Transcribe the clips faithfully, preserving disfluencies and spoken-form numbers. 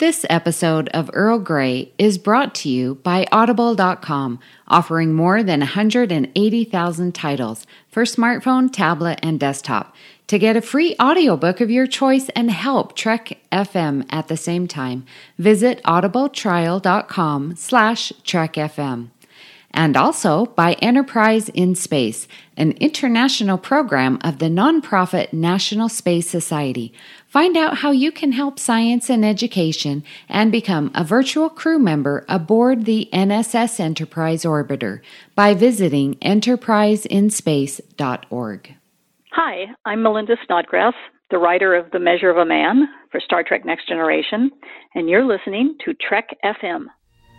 This episode of Earl Grey is brought to you by Audible dot com, offering more than one hundred eighty thousand titles for smartphone, tablet, and desktop. To get a free audiobook of your choice and help Trek F M at the same time, visit audibletrial.com slash trekfm. And also by Enterprise in Space, an international program of the nonprofit National Space Society. Find out how you can help science and education and become a virtual crew member aboard the N S S Enterprise Orbiter by visiting enterprise in space dot org. Hi, I'm Melinda Snodgrass, the writer of The Measure of a Man for Star Trek Next Generation, and you're listening to Trek F M.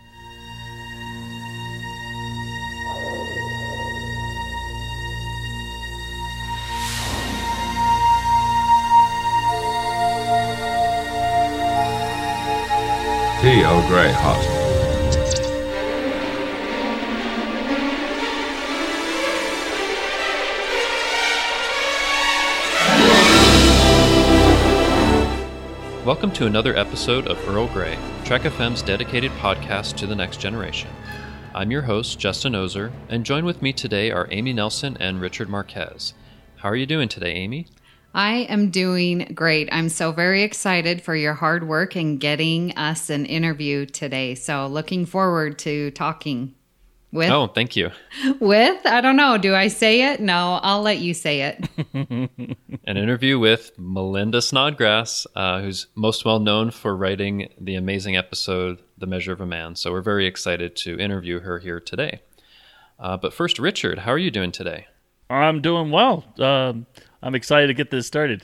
Tea Earl Grey hot. Welcome to another episode of Earl Grey, Trek F M's dedicated podcast to the next generation. I'm your host, Justin Ozer, and join with me today are Amy Nelson and Richard Marquez. How are you doing today, Amy? I am doing great. I'm so very excited for your hard work in getting us an interview today. So looking forward to talking with... Oh, thank you. With? I don't know. Do I say it? No, I'll let you say it. An interview with Melinda Snodgrass, uh, who's most well known for writing the amazing episode, The Measure of a Man. So we're very excited to interview her here today. Uh, but first, Richard, how are you doing today? I'm doing well. Um... I'm excited to get this started.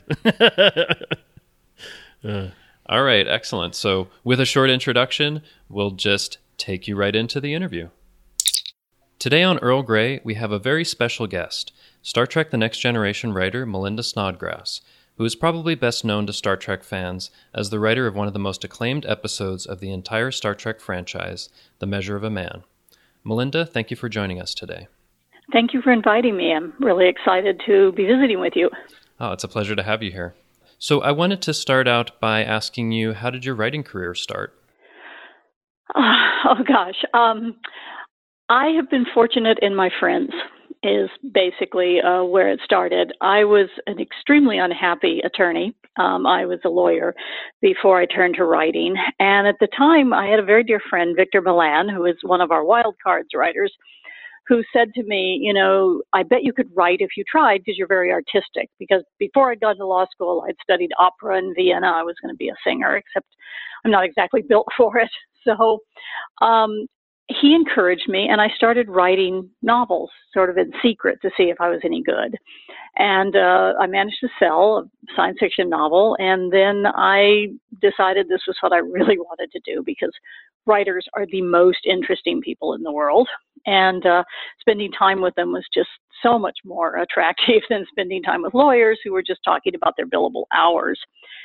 uh. All right, excellent. So with a short introduction, we'll just take you right into the interview. Today on Earl Grey, we have a very special guest, Star Trek The Next Generation writer Melinda Snodgrass, who is probably best known to Star Trek fans as the writer of one of the most acclaimed episodes of the entire Star Trek franchise, The Measure of a Man. Melinda, thank you for joining us today. Thank you for inviting me. I'm really excited to be visiting with you. Oh, it's a pleasure to have you here. So I wanted to start out by asking you, how did your writing career start? Uh, oh, gosh. Um, I have been fortunate in my friends, is basically uh, where it started. I was an extremely unhappy attorney. Um, I was a lawyer before I turned to writing. And at the time, I had a very dear friend, Victor Milan, who is one of our Wild Cards writers, who said to me, you know, I bet you could write if you tried because you're very artistic. Because before I'd gone to law school, I'd studied opera in Vienna. I was going to be a singer, except I'm not exactly built for it. So um, he encouraged me, and I started writing novels sort of in secret to see if I was any good. And uh, I managed to sell a science fiction novel, and then I decided this was what I really wanted to do because writers are the most interesting people in the world. And uh, spending time with them was just so much more attractive than spending time with lawyers who were just talking about their billable hours.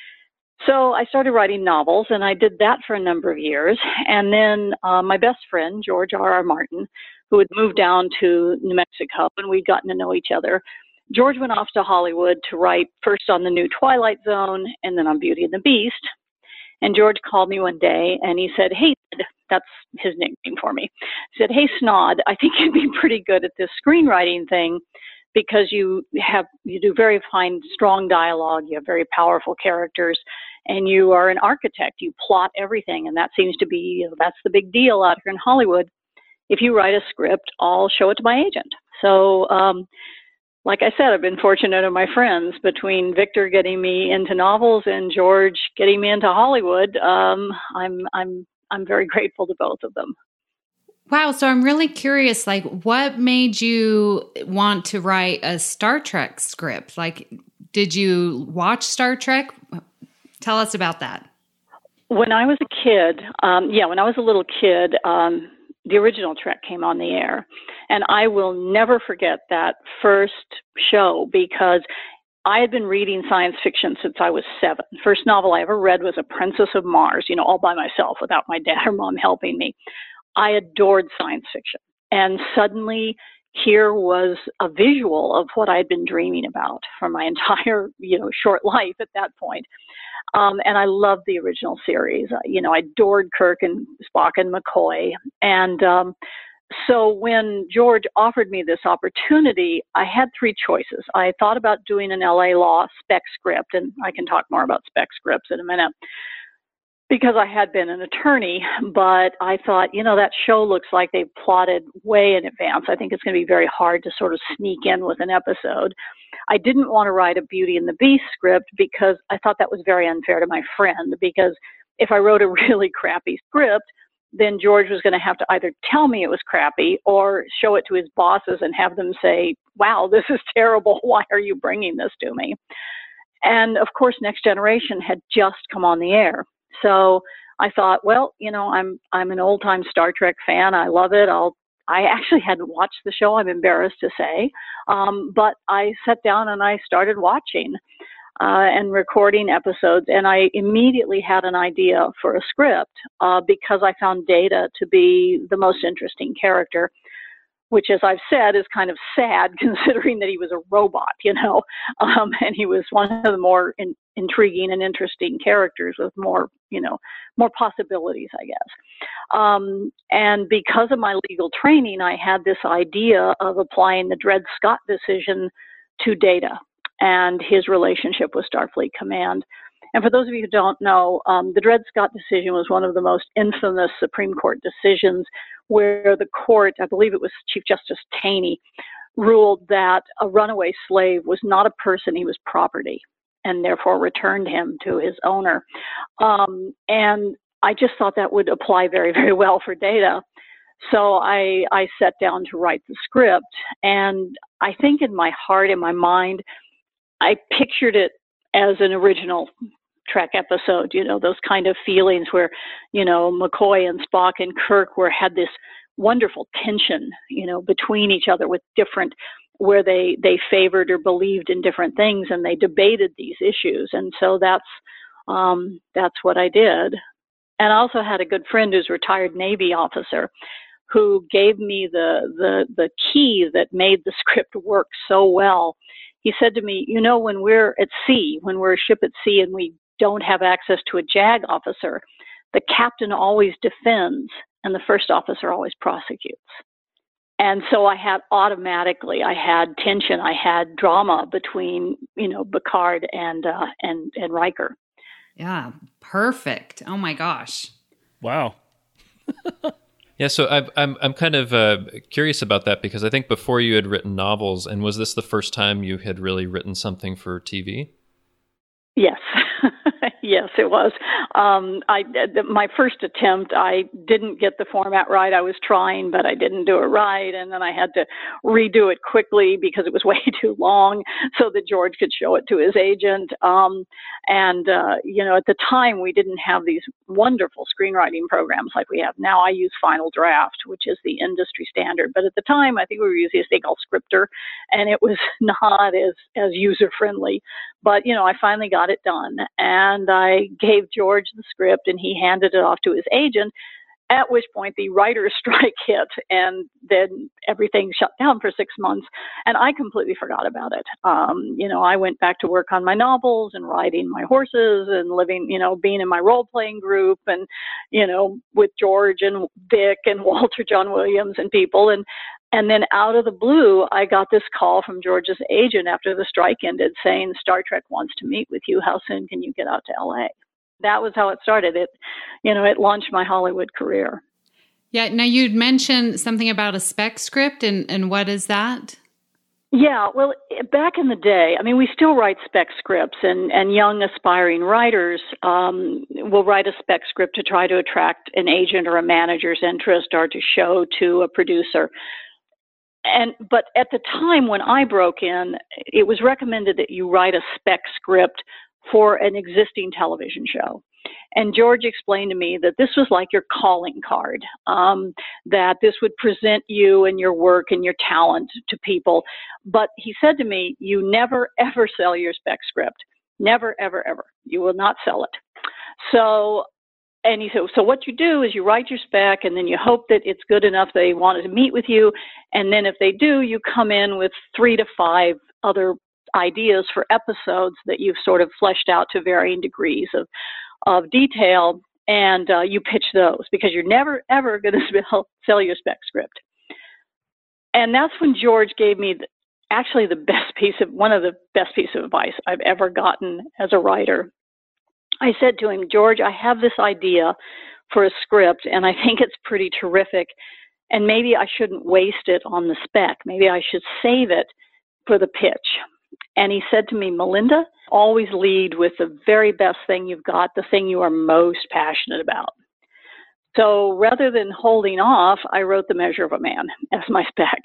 So I started writing novels, and I did that for a number of years. And then uh, my best friend, George R R. Martin, who had moved down to New Mexico, and we'd gotten to know each other, George went off to Hollywood to write first on the new Twilight Zone and then on Beauty and the Beast. And George called me one day, and he said, hey, that's his nickname for me. He said, hey, Snod, I think you'd be pretty good at this screenwriting thing because you have you do very fine, strong dialogue, you have very powerful characters, and you are an architect. You plot everything, and that seems to be, you know, that's the big deal out here in Hollywood. If you write a script, I'll show it to my agent. So, um, like I said, I've been fortunate in my friends between Victor getting me into novels and George getting me into Hollywood. Um, I'm I'm I'm very grateful to both of them. Wow. So I'm really curious, like, what made you want to write a Star Trek script? Like, did you watch Star Trek? Tell us about that. When I was a kid, um, yeah, when I was a little kid, um, the original Trek came on the air. And I will never forget that first show because I had been reading science fiction since I was seven. First novel I ever read was A Princess of Mars, you know, all by myself without my dad or mom helping me. I adored science fiction. And suddenly here was a visual of what I had been dreaming about for my entire, you know, short life at that point. Um, and I loved the original series. Uh, you know, I adored Kirk and Spock and McCoy. And um, so when George offered me this opportunity, I had three choices. I thought about doing an L A Law spec script, and I can talk more about spec scripts in a minute, because I had been an attorney, but I thought, you know, that show looks like they've plotted way in advance. I think it's going to be very hard to sort of sneak in with an episode. I didn't want to write a Beauty and the Beast script because I thought that was very unfair to my friend, because if I wrote a really crappy script, then George was going to have to either tell me it was crappy or show it to his bosses and have them say, wow, this is terrible. Why are you bringing this to me? And of course, Next Generation had just come on the air. So I thought, well, you know, I'm I'm an old-time Star Trek fan. I love it. I'll. I actually hadn't watched the show, I'm embarrassed to say, um, but I sat down and I started watching uh, and recording episodes, and I immediately had an idea for a script uh, because I found Data to be the most interesting character, which, as I've said, is kind of sad considering that he was a robot, you know, um, and he was one of the more in, intriguing and interesting characters with more, you know, more possibilities, I guess. Um, and because of my legal training, I had this idea of applying the Dred Scott decision to Data and his relationship with Starfleet Command. And for those of you who don't know, um, the Dred Scott decision was one of the most infamous Supreme Court decisions where the court, I believe it was Chief Justice Taney, ruled that a runaway slave was not a person, he was property, and therefore returned him to his owner. Um, and I just thought that would apply very, very well for Data. So I, I sat down to write the script, and I think in my heart, in my mind, I pictured it as an original Trek episode, you know, those kind of feelings where, you know, McCoy and Spock and Kirk were had this wonderful tension, you know, between each other with different, where they, they favored or believed in different things, and they debated these issues. And so that's, um, that's what I did. And I also had a good friend who's a retired Navy officer who gave me the, the, the key that made the script work so well. He said to me, you know, when we're at sea, when we're a ship at sea and we don't have access to a JAG officer, the captain always defends and the first officer always prosecutes. And so I had automatically, I had tension, I had drama between, you know, Picard and uh, and and Riker. Yeah, perfect. Oh my gosh. Wow. Yeah, so I've, I'm I'm kind of uh, curious about that, because I think before you had written novels, and was this the first time you had really written something for T V? Yes. Yes, it was. Um, I, my first attempt, I didn't get the format right. I was trying, but I didn't do it right. And then I had to redo it quickly because it was way too long so that George could show it to his agent. Um, and, uh, you know, at the time, we didn't have these wonderful screenwriting programs like we have now. I use Final Draft, which is the industry standard. But at the time, I think we were using this thing called Scripter, and it was not as, as user-friendly. But, you know, I finally got it done, and I gave George the script, and he handed it off to his agent, at which point the writer's strike hit, and then everything shut down for six months, and I completely forgot about it. Um, you know, I went back to work on my novels and riding my horses and living, you know, being in my role-playing group and, you know, with George and Vic and Walter John Williams and people, and And then out of the blue, I got this call from George's agent after the strike ended saying, Star Trek wants to meet with you. How soon can you get out to L A? That was how it started. It, you know, it launched my Hollywood career. Yeah. Now, you'd mentioned something about a spec script, and, and what is that? Yeah, well, back in the day, I mean, we still write spec scripts, and, and young aspiring writers um, will write a spec script to try to attract an agent or a manager's interest or to show to a producer. And but at the time when I broke in, it was recommended that you write a spec script for an existing television show. And George explained to me that this was like your calling card, um, that this would present you and your work and your talent to people. But he said to me, you never, ever sell your spec script. Never, ever, ever. You will not sell it. So And he said, so what you do is you write your spec, and then you hope that it's good enough they wanted to meet with you. And then if they do, you come in with three to five other ideas for episodes that you've sort of fleshed out to varying degrees of, of detail, and uh, you pitch those because you're never, ever going to sell your spec script. And that's when George gave me the, actually the best piece of, one of the best pieces of advice I've ever gotten as a writer. I said to him, George, I have this idea for a script, and I think it's pretty terrific, and maybe I shouldn't waste it on the spec. Maybe I should save it for the pitch. And he said to me, Melinda, always lead with the very best thing you've got, the thing you are most passionate about. So rather than holding off, I wrote The Measure of a Man as my spec.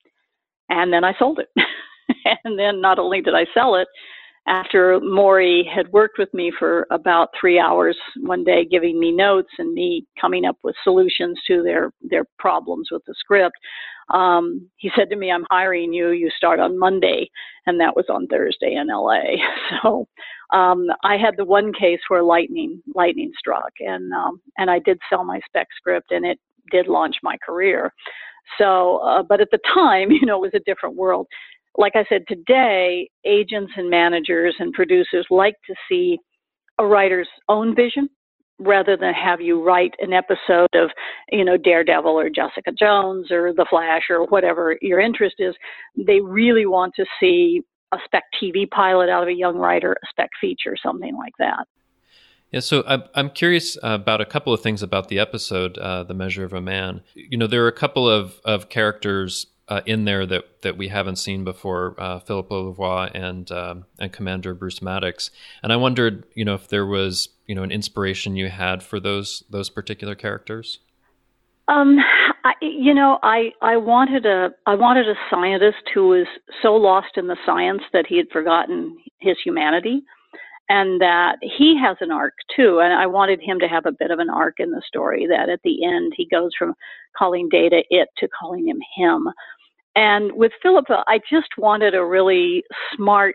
And then I sold it. And then not only did I sell it, after Maury had worked with me for about three hours one day, giving me notes and me coming up with solutions to their, their problems with the script, um, he said to me, I'm hiring you. You start on Monday. And that was on Thursday in L A. So um, I had the one case where lightning lightning struck, and um, and I did sell my spec script, and it did launch my career. So, uh, but at the time, you know, it was a different world. Like I said, today, agents and managers and producers like to see a writer's own vision rather than have you write an episode of, you know, Daredevil or Jessica Jones or The Flash or whatever your interest is. They really want to see a spec T V pilot out of a young writer, a spec feature, something like that. Yeah, so I'm I'm curious about a couple of things about the episode, uh, The Measure of a Man. You know, there are a couple of, of characters Uh, in there that, that we haven't seen before, uh, Philippe Lavoie and um, and Commander Bruce Maddox, and I wondered, you know, if there was, you know, an inspiration you had for those those particular characters. Um, I, you know, I I wanted a I wanted a scientist who was so lost in the science that he had forgotten his humanity, and that he has an arc too. And I wanted him to have a bit of an arc in the story. That at the end he goes from calling Data it to calling him him. And with Philippa, I just wanted a really smart,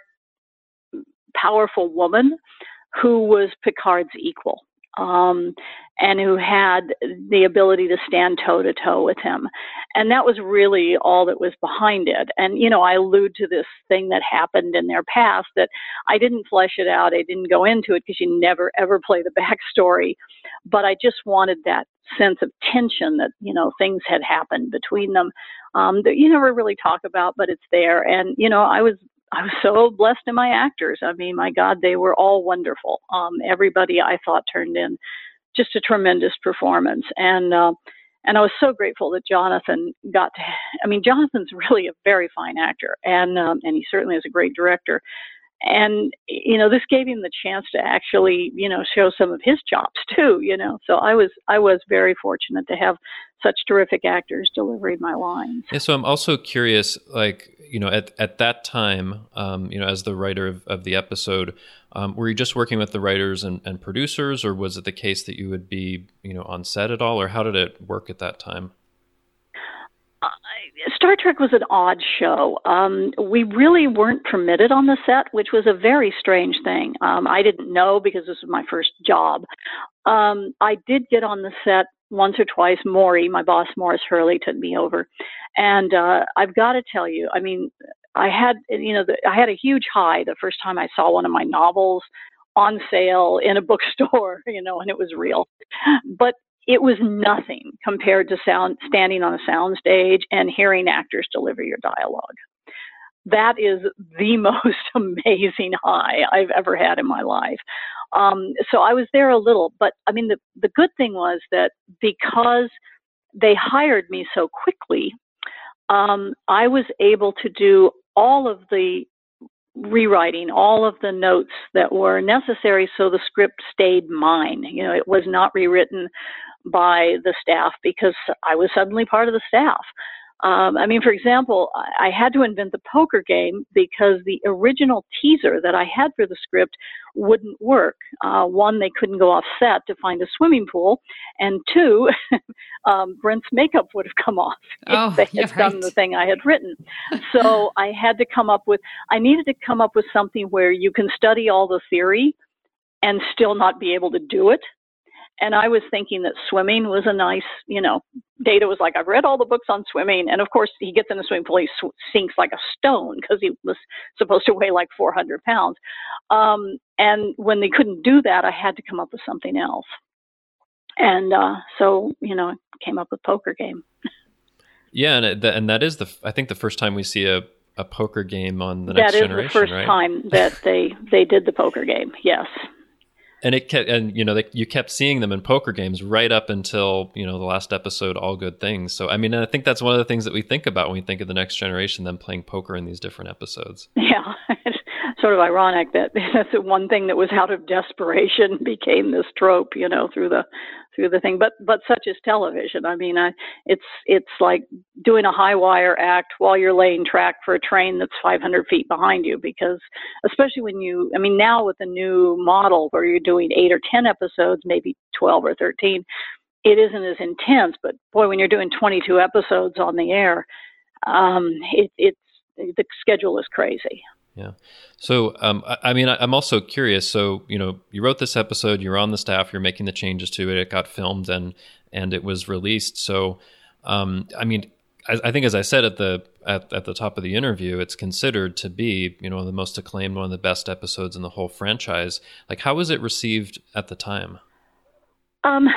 powerful woman who was Picard's equal, um, and who had the ability to stand toe-to-toe with him. And that was really all that was behind it. And, you know, I allude to this thing that happened in their past that I didn't flesh it out. I didn't go into it because you never, ever play the backstory. But I just wanted that sense of tension that, you know, things had happened between them um, that you never really talk about, but it's there. And, you know, I was I was so blessed in my actors. I mean, my God, they were all wonderful. Um, everybody I thought turned in just a tremendous performance. And uh, and I was so grateful that Jonathan got to, I mean, Jonathan's really a very fine actor, and um, and he certainly is a great director. And, you know, this gave him the chance to actually, you know, show some of his chops too, you know. So I was I was very fortunate to have such terrific actors delivering my lines. Yeah, so I'm also curious, like, you know, at, at that time, um, you know, as the writer of, of the episode, um, were you just working with the writers and, and producers, or was it the case that you would be, you know, on set at all, or how did it work at that time? Uh, Star Trek was an odd show. Um, we really weren't permitted on the set, which was a very strange thing. Um, I didn't know because this was my first job. Um, I did get on the set once or twice. Maury, my boss, Morris Hurley, took me over. And uh, I've got to tell you, I mean, I had, you know, the, I had a huge high the first time I saw one of my novels on sale in a bookstore, you know, and it was real. But it was nothing compared to sound, standing on a sound stage and hearing actors deliver your dialogue. That is the most amazing high I've ever had in my life. Um, so I was there a little, but I mean, the, the good thing was that because they hired me so quickly, um, I was able to do all of the rewriting, all of the notes that were necessary so the script stayed mine. You know, it was not rewritten by the staff because I was suddenly part of the staff. Um, I mean, for example, I had to invent the poker game because the original teaser that I had for the script wouldn't work. Uh, one, they couldn't go off set to find a swimming pool, and two, um, Brent's makeup would have come off oh, if they had yeah, done right. the thing I had written. So I had to come up with, I needed to come up with something where you can study all the theory and still not be able to do it. And I was thinking that swimming was a nice, you know, Data was like, I've read all the books on swimming. And of course, he gets in the swimming pool, he sw- sinks like a stone because he was supposed to weigh like four hundred pounds. Um, and when they couldn't do that, I had to come up with something else. And uh, so, you know, I came up with Poker Game. Yeah, and it, and that is the I think the first time we see a, a poker game on the Next Generation. Generation. That is the first right? time that they they did the poker game. Yes. And it kept, and you know, they, you kept seeing them in poker games right up until, you know, the last episode, All Good Things. So, I mean, I think that's one of the things that we think about when we think of the Next Generation, them playing poker in these different episodes. Yeah, it's sort of ironic that that's the one thing that was out of desperation became this trope, you know, through the through the thing. But but such is television. I mean, I, it's it's like doing a high wire act while you're laying track for a train that's five hundred feet behind you, because especially when you, I mean, now with the new model where you're doing eight or ten episodes, maybe twelve or thirteen, it isn't as intense. But boy, when you're doing twenty-two episodes on the air, um, it, it's the schedule is crazy. Yeah. So, um, I, I mean, I, I'm also curious. So, you know, you wrote this episode, you're on the staff, you're making the changes to it, it got filmed and, and it was released. So, um, I mean, I, I think as I said at the, at, at the top of the interview, it's considered to be, you know, the most acclaimed, one of the best episodes in the whole franchise. Like, how was it received at the time? Um,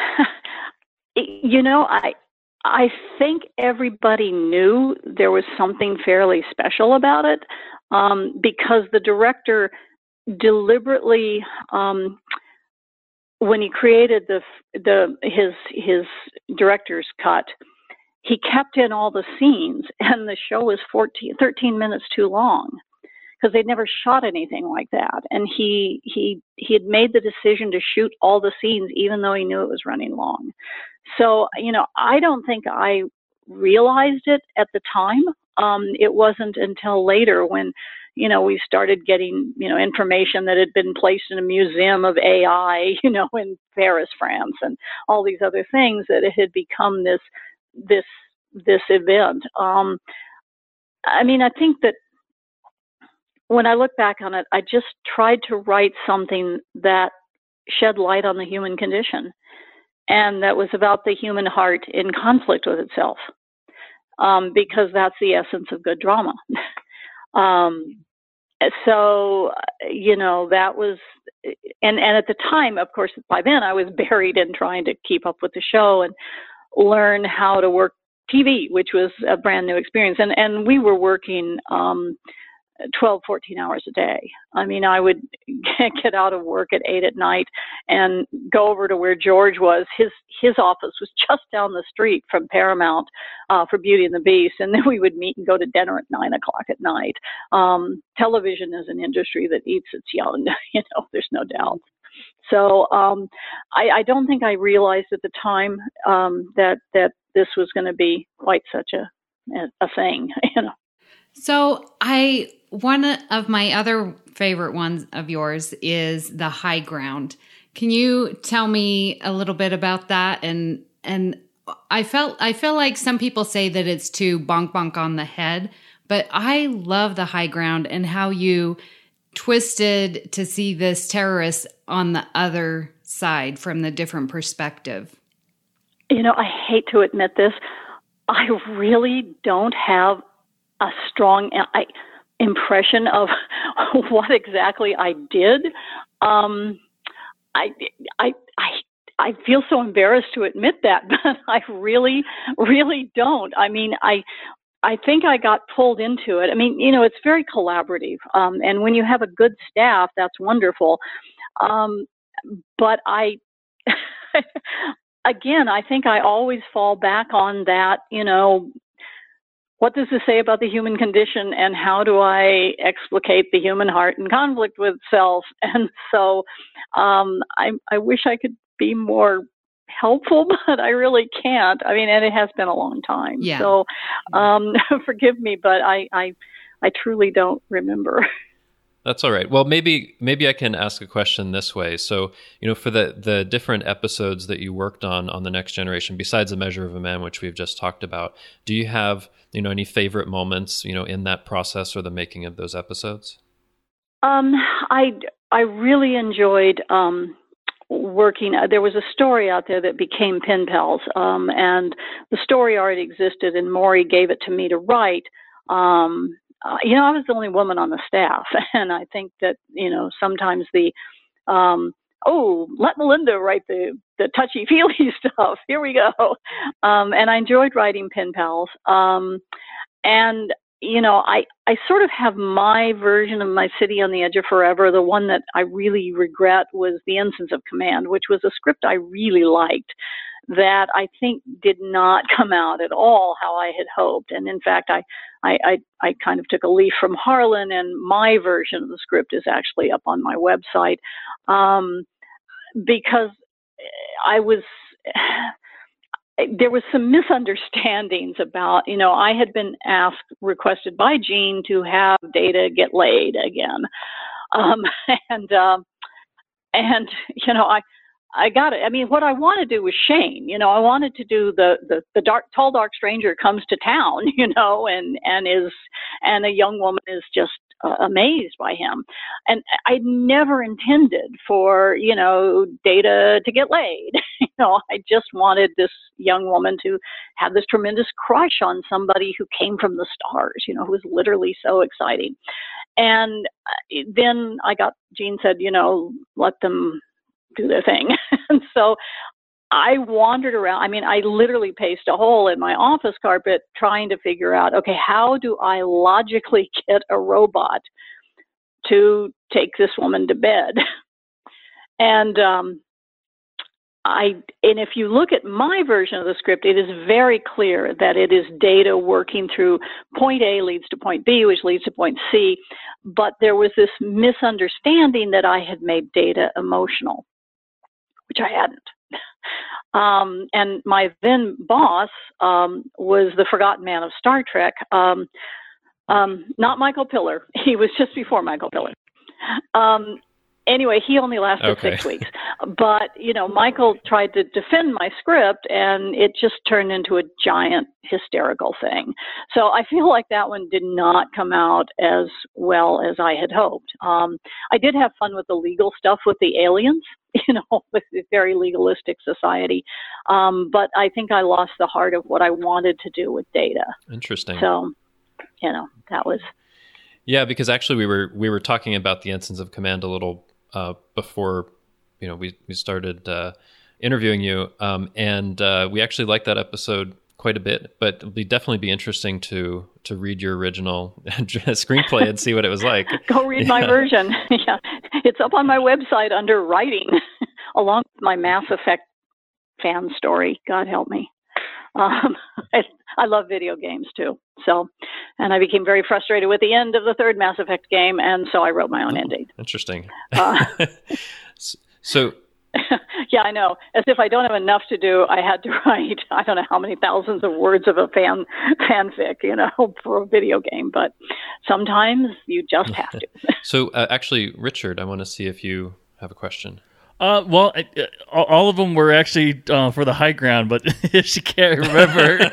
you know, I, I think everybody knew there was something fairly special about it. Um, because the director deliberately, um, when he created the the his his director's cut, he kept in all the scenes, and the show was fourteen, thirteen minutes too long because they'd never shot anything like that. And he he he had made the decision to shoot all the scenes, even though he knew it was running long. So, you know, I don't think I realized it at the time. Um, it wasn't until later when, you know, we started getting, you know, information that had been placed in a museum of A I, you know, in Paris, France, and all these other things, that it had become this, this, this event. Um, I mean, I think that when I look back on it, I just tried to write something that shed light on the human condition, and that was about the human heart in conflict with itself. Um, because that's the essence of good drama. um, so, you know, that was, and, and at the time, of course, by then I was buried in trying to keep up with the show and learn how to work T V, which was a brand new experience. And, and we were working um, twelve, fourteen hours a day. I mean, I would get out of work at eight at night and go over to where George was. His his office was just down the street from Paramount uh, for Beauty and the Beast, and then we would meet and go to dinner at nine o'clock at night. Um, television is an industry that eats its young, you know, there's no doubt. So um, I, I don't think I realized at the time um, that that this was going to be quite such a a thing, you know. So I, one of my other favorite ones of yours is The High Ground. Can you tell me a little bit about that? And, and I felt, I feel like some people say that it's too bonk bonk on the head, but I love The High Ground and how you twisted to see this terrorist on the other side from the different perspective. You know, I hate to admit this. I really don't have a strong I, impression of what exactly I did. Um, I, I, I, I feel so embarrassed to admit that, but I really, really don't. I mean, I, I think I got pulled into it. I mean, you know, it's very collaborative. Um, and when you have a good staff, that's wonderful. Um, but I, again, I think I always fall back on that, you know, what does this say about the human condition, and how do I explicate the human heart in conflict with itself? And so um, I, I wish I could be more helpful, but I really can't. I mean, and it has been a long time. Yeah. So um, forgive me, but I, I, I truly don't remember. That's all right. Well, maybe maybe I can ask a question this way. So, you know, for the, the different episodes that you worked on on The Next Generation, besides A Measure of a Man, which we've just talked about, do you have, you know, any favorite moments, you know, in that process or the making of those episodes? Um, I, I really enjoyed um, working. Uh, there was a story out there that became Pen Pals, um, and the story already existed, and Maury gave it to me to write. Um, uh, you know, I was the only woman on the staff, and I think that, you know, sometimes the um, oh, let Melinda write the, the touchy-feely stuff. Here we go. Um, and I enjoyed writing Pen Pals. Um, and, you know, I, I sort of have my version of My City on the Edge of Forever. The one that I really regret was The Ensigns of Command, which was a script I really liked that I think did not come out at all how I had hoped. And in fact, I, I, I, I kind of took a leaf from Harlan, and my version of the script is actually up on my website. Um, because I was, there was some misunderstandings about, you know, I had been asked, requested by Gene to have Data get laid again. Um, and, um, and, you know, I, I got it. I mean, what I want to do was Shane. You know, I wanted to do the, the, the dark, tall, dark stranger comes to town, you know, and, and is, and a young woman is just uh, amazed by him. And I never intended for, you know, Data to get laid. You know, I just wanted this young woman to have this tremendous crush on somebody who came from the stars, you know, who was literally so exciting. And then I got, Gene said, you know, let them do their thing. And so I wandered around. I mean, I literally paced a hole in my office carpet trying to figure out, okay, how do I logically get a robot to take this woman to bed? And um, I, and if you look at my version of the script, it is very clear that it is Data working through point A leads to point B, which leads to point C. But there was this misunderstanding that I had made Data emotional, which I hadn't. Um, and my then boss um, was the forgotten man of Star Trek, um, um, not Michael Piller. He was just before Michael Piller. Um, anyway, he only lasted okay. six weeks. But, you know, Michael tried to defend my script, and it just turned into a giant hysterical thing. So I feel like that one did not come out as well as I had hoped. Um, I did have fun with the legal stuff with the aliens, you know, with a very legalistic society. Um, but I think I lost the heart of what I wanted to do with Data. Interesting. So, you know, that was... Yeah, because actually we were we were talking about the Ensigns of Command a little uh, before, you know, we, we started uh, interviewing you. Um, and uh, we actually liked that episode quite a bit, but it'll be definitely be interesting to to read your original screenplay and see what it was like. Go read yeah. my version. Yeah, it's up on my website under writing, along with my Mass Effect fan story. God help me. Um, I, I love video games too. So, and I became very frustrated with the end of the third Mass Effect game, and so I wrote my own oh, ending. Interesting. Uh, so. Yeah, I know. As if I don't have enough to do, I had to write, I don't know how many thousands of words of a fan fanfic, you know, for a video game. But sometimes you just have to. So uh, actually, Richard, I want to see if you have a question. Uh, well, uh, all of them were actually uh, for the high ground, but if she can't remember...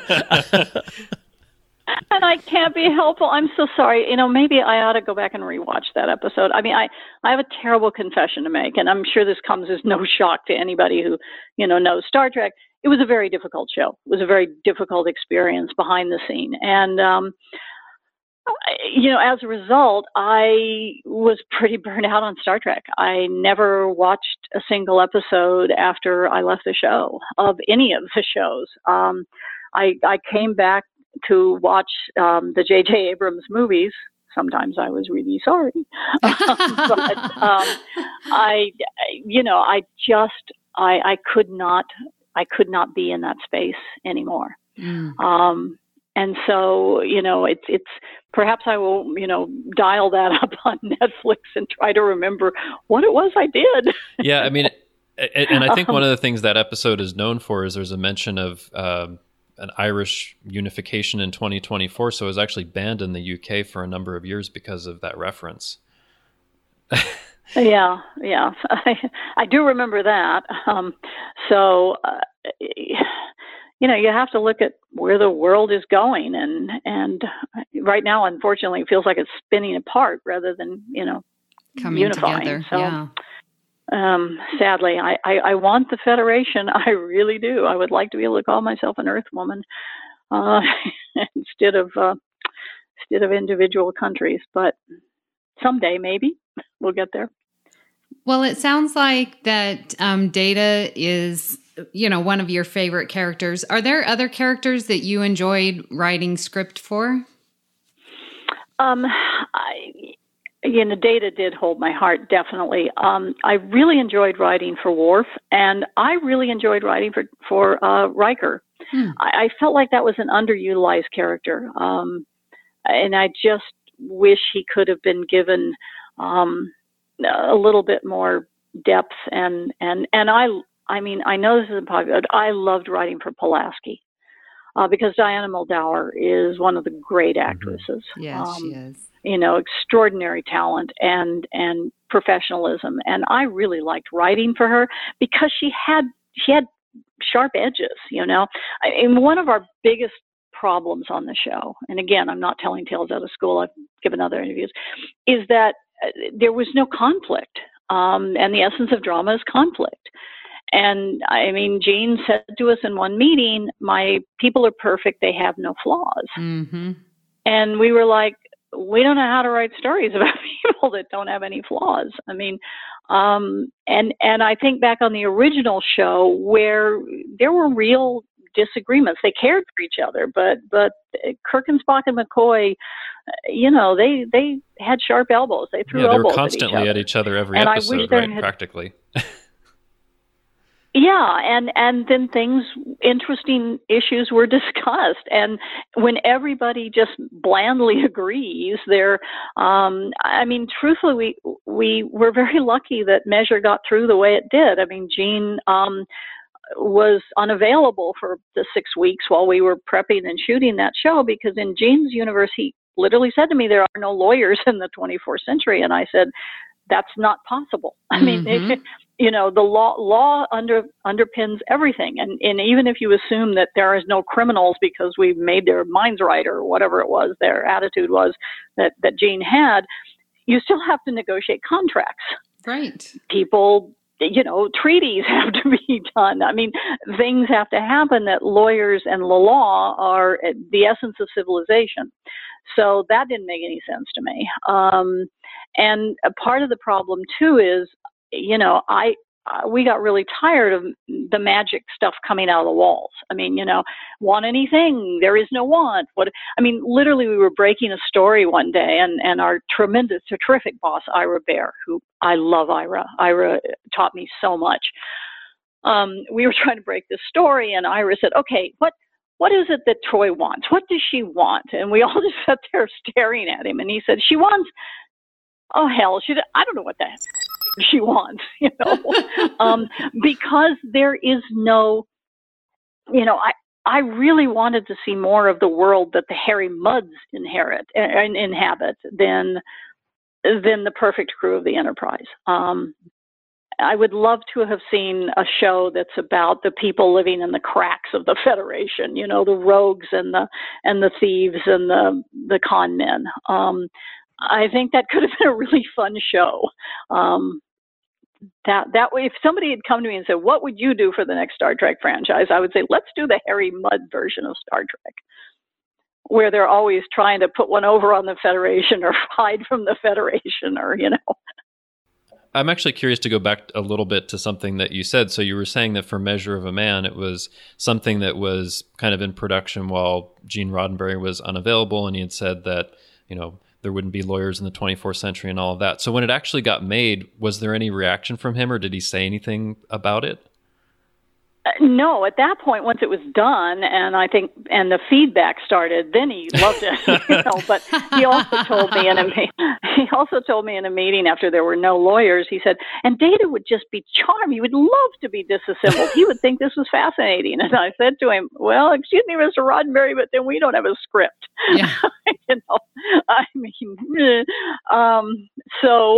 And I can't be helpful. I'm so sorry. You know, maybe I ought to go back and rewatch that episode. I mean, I, I have a terrible confession to make, and I'm sure this comes as no shock to anybody who, you know, knows Star Trek. It was a very difficult show. It was a very difficult experience behind the scene. And, um, you know, as a result, I was pretty burned out on Star Trek. I never watched a single episode after I left the show of any of the shows. Um, I, I came back to watch um, the J J Abrams movies. Sometimes I was really sorry. but um, I, you know, I just, I, I could not, I could not be in that space anymore. Mm. Um, and so, you know, it's, it's, perhaps I will, you know, dial that up on Netflix and try to remember what it was I did. Yeah. I mean, and I think one of the things that episode is known for is there's a mention of, um, an Irish unification in twenty twenty-four, so it was actually banned in the U K for a number of years because of that reference. yeah, yeah, I, I do remember that. Um, so, uh, you know, you have to look at where the world is going, and and right now, unfortunately, it feels like it's spinning apart rather than, you know, coming unifying. together. So, yeah. Um, sadly, I, I, I want the Federation. I really do. I would like to be able to call myself an Earth woman uh, instead of uh, instead of individual countries. But someday, maybe we'll get there. Well, it sounds like that um, Data is, you know, one of your favorite characters. Are there other characters that you enjoyed writing script for? Um, I, again, the Data did hold my heart, definitely. Um, I really enjoyed writing for Worf, and I really enjoyed writing for, for uh, Riker. Hmm. I, I felt like that was an underutilized character, um, and I just wish he could have been given um, a little bit more depth. And, and, and I, I mean, I know this isn't popular, but I loved writing for Pulaski. Uh, because Diana Muldaur is one of the great actresses. Yes, um, she is. You know, extraordinary talent and and professionalism, and I really liked writing for her because she had she had sharp edges. You know, I, and one of our biggest problems on the show, and again, I'm not telling tales out of school. I've given other interviews, is that uh, there was no conflict, um, and the essence of drama is conflict. And I mean, Gene said to us in one meeting, my people are perfect. They have no flaws. Mm-hmm. And we were like, we don't know how to write stories about people that don't have any flaws. I mean, um, and, and I think back on the original show where there were real disagreements. They cared for each other, but, but Kirk and Spock and McCoy, you know, they, they had sharp elbows. They threw yeah, they elbows were constantly at each other, at each other every and episode, right? had, Practically. Yeah, and, and then things, interesting issues were discussed. And when everybody just blandly agrees, there, um, I mean, truthfully, we, we were very lucky that Measure got through the way it did. I mean, Gene um, was unavailable for the six weeks while we were prepping and shooting that show, because in Gene's universe, he literally said to me, there are no lawyers in the twenty-fourth century. And I said, that's not possible. I mean, mm-hmm. it, you know, the law law under underpins everything, and and even if you assume that there is no criminals because we've made their minds right or whatever it was, their attitude was that that Gene had, you still have to negotiate contracts. Right. People, you know, treaties have to be done. I mean, things have to happen that lawyers and the law are the essence of civilization. So that didn't make any sense to me. Um, and a part of the problem too is, you know, I uh, we got really tired of the magic stuff coming out of the walls. I mean, you know, want anything? There is no want. What? I mean, literally, we were breaking a story one day, and and our tremendous, terrific boss, Ira Bear, who I love, Ira. Ira taught me so much. Um, we were trying to break this story, and Ira said, "Okay, what?" What is it that Troy wants? What does she want? And we all just sat there staring at him. And he said, she wants, oh, hell, she, I don't know what the heck she wants, you know, um, because there is no, you know, I, I really wanted to see more of the world that the Harry Mudds inherit and inhabit than, than the perfect crew of the Enterprise. Um, I would love to have seen a show that's about the people living in the cracks of the Federation, you know, the rogues and the and the thieves and the the con men. Um, I think that could have been a really fun show. Um, that that way, if somebody had come to me and said, "What would you do for the next Star Trek franchise?" I would say, "Let's do the Harry Mudd version of Star Trek, where they're always trying to put one over on the Federation or hide from the Federation, or you know." I'm actually curious to go back a little bit to something that you said. So you were saying that for Measure of a Man, it was something that was kind of in production while Gene Roddenberry was unavailable, and he had said that, you know, there wouldn't be lawyers in the twenty-fourth century and all of that. So when it actually got made, was there any reaction from him, or did he say anything about it? No, at that point, once it was done, and I think, and the feedback started, then he loved it. You know, but he also told me in a he also told me in a meeting after there were no lawyers. He said, and Data would just be charmed. He would love to be disassembled. He would think this was fascinating. And I said to him, "Well, excuse me, Mister Roddenberry, but then we don't have a script." Yeah. You know, I mean, um, so.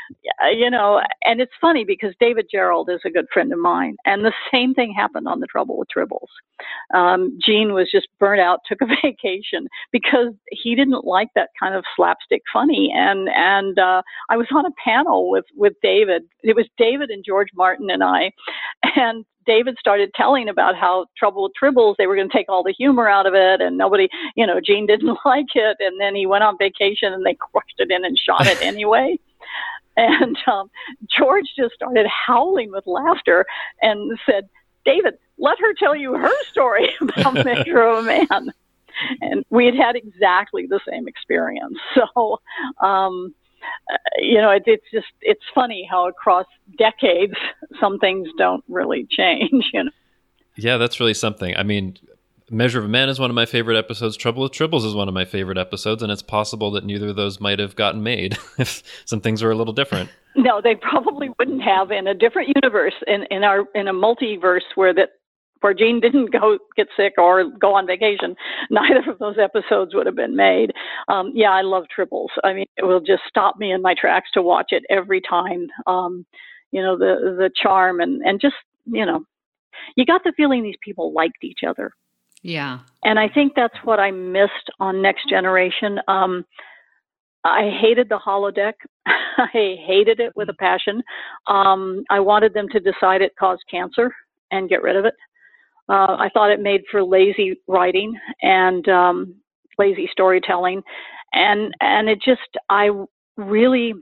yeah, you know, and it's funny because David Gerald is a good friend of mine, and the same thing happened on The Trouble with Tribbles. Um, Gene was just burnt out, took a vacation because he didn't like that kind of slapstick funny. And and uh, I was on a panel with with David. It was David and George Martin and I, and David started telling about how Trouble with Tribbles, they were going to take all the humor out of it, and nobody, you know, Gene didn't like it, and then he went on vacation and they crushed it in and shot it anyway. And um, George just started howling with laughter and said, David, let her tell you her story about Measure of a Man. And we had had exactly the same experience. So, um, you know, it, it's just, it's funny how across decades, some things don't really change, you know. Yeah, that's really something. I mean, Measure of a Man is one of my favorite episodes. Trouble with Tribbles is one of my favorite episodes, and it's possible that neither of those might have gotten made if some things were a little different. No, they probably wouldn't have in a different universe, in, in our in a multiverse where that where Gene didn't go get sick or go on vacation. Neither of those episodes would have been made. Um, yeah, I love Tribbles. I mean, it will just stop me in my tracks to watch it every time. Um, you know, the the charm and and just, you know, you got the feeling these people liked each other. Yeah. And I think that's what I missed on Next Generation. Um, I hated the holodeck. I hated it with a passion. Um, I wanted them to decide it caused cancer and get rid of it. Uh, I thought it made for lazy writing and um, lazy storytelling. And, and it just, I really...